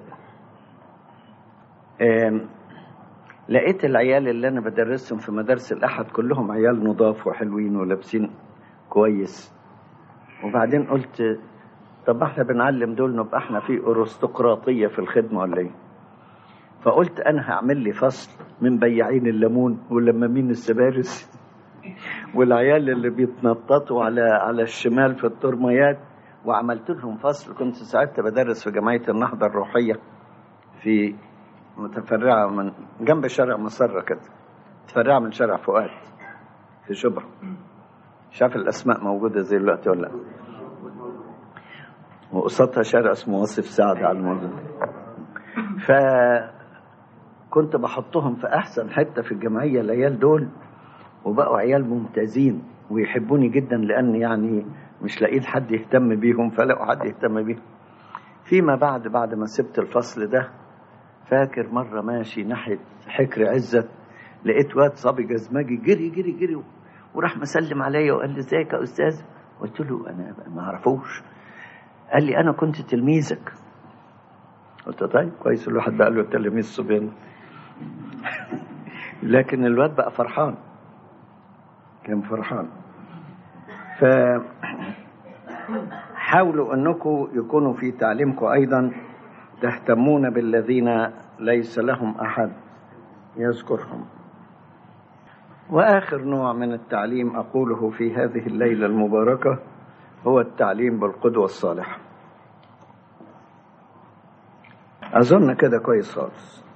لقيت العيال اللي أنا بدرسهم في مدارس الأحد كلهم عيال نضاف وحلوين ولابسين كويس، وبعدين قلت طب احنا بنعلم دول نبقى احنا في أرستقراطية في الخدمة ولا ايه؟ فقلت أنا هعمل لي فصل من بياعين الليمون واللمامين السبارس والعيال اللي بيتنططوا على على الشمال في الترميات، وعملت لهم فصل. كنت ساعتها بدرس في جمعية النهضة الروحية في متفرعة من جنب شارع مسرة كده، متفرعة من شارع فؤاد في شبرا. شاف الأسماء موجودة زي دلوقتي ولا لا؟ وقصتها شارع اسمه وصف سعد على الموضوع. فكنت بحطهم في أحسن حتة في الجمعية العيال دول، وبقوا عيال ممتازين ويحبوني جدا، لأن يعني مش لاقيين حد يهتم بيهم فلقوا حد يهتم بيهم. فيما بعد بعد ما سبت الفصل ده، فاكر مرة ماشي ناحية حكر عزت، لقيت واد صبي جزماجي جري جري جري وراح مسلم عليا وقال لي ازيك يا أستاذ؟ قلت له أنا ما أعرفوش. قال لي أنا كنت تلميذك. قلت طيب كويس، الواحد بقى له التلاميذ صبيان. لكن الواد بقى فرحان، كان فرحان. فحاولوا أنكم يكونوا في تعليمكم أيضا تهتمون بالذين ليس لهم أحد يذكرهم. وآخر نوع من التعليم أقوله في هذه الليلة المباركة هو التعليم بالقدوة الصالحة. أظن كده كويس خالص.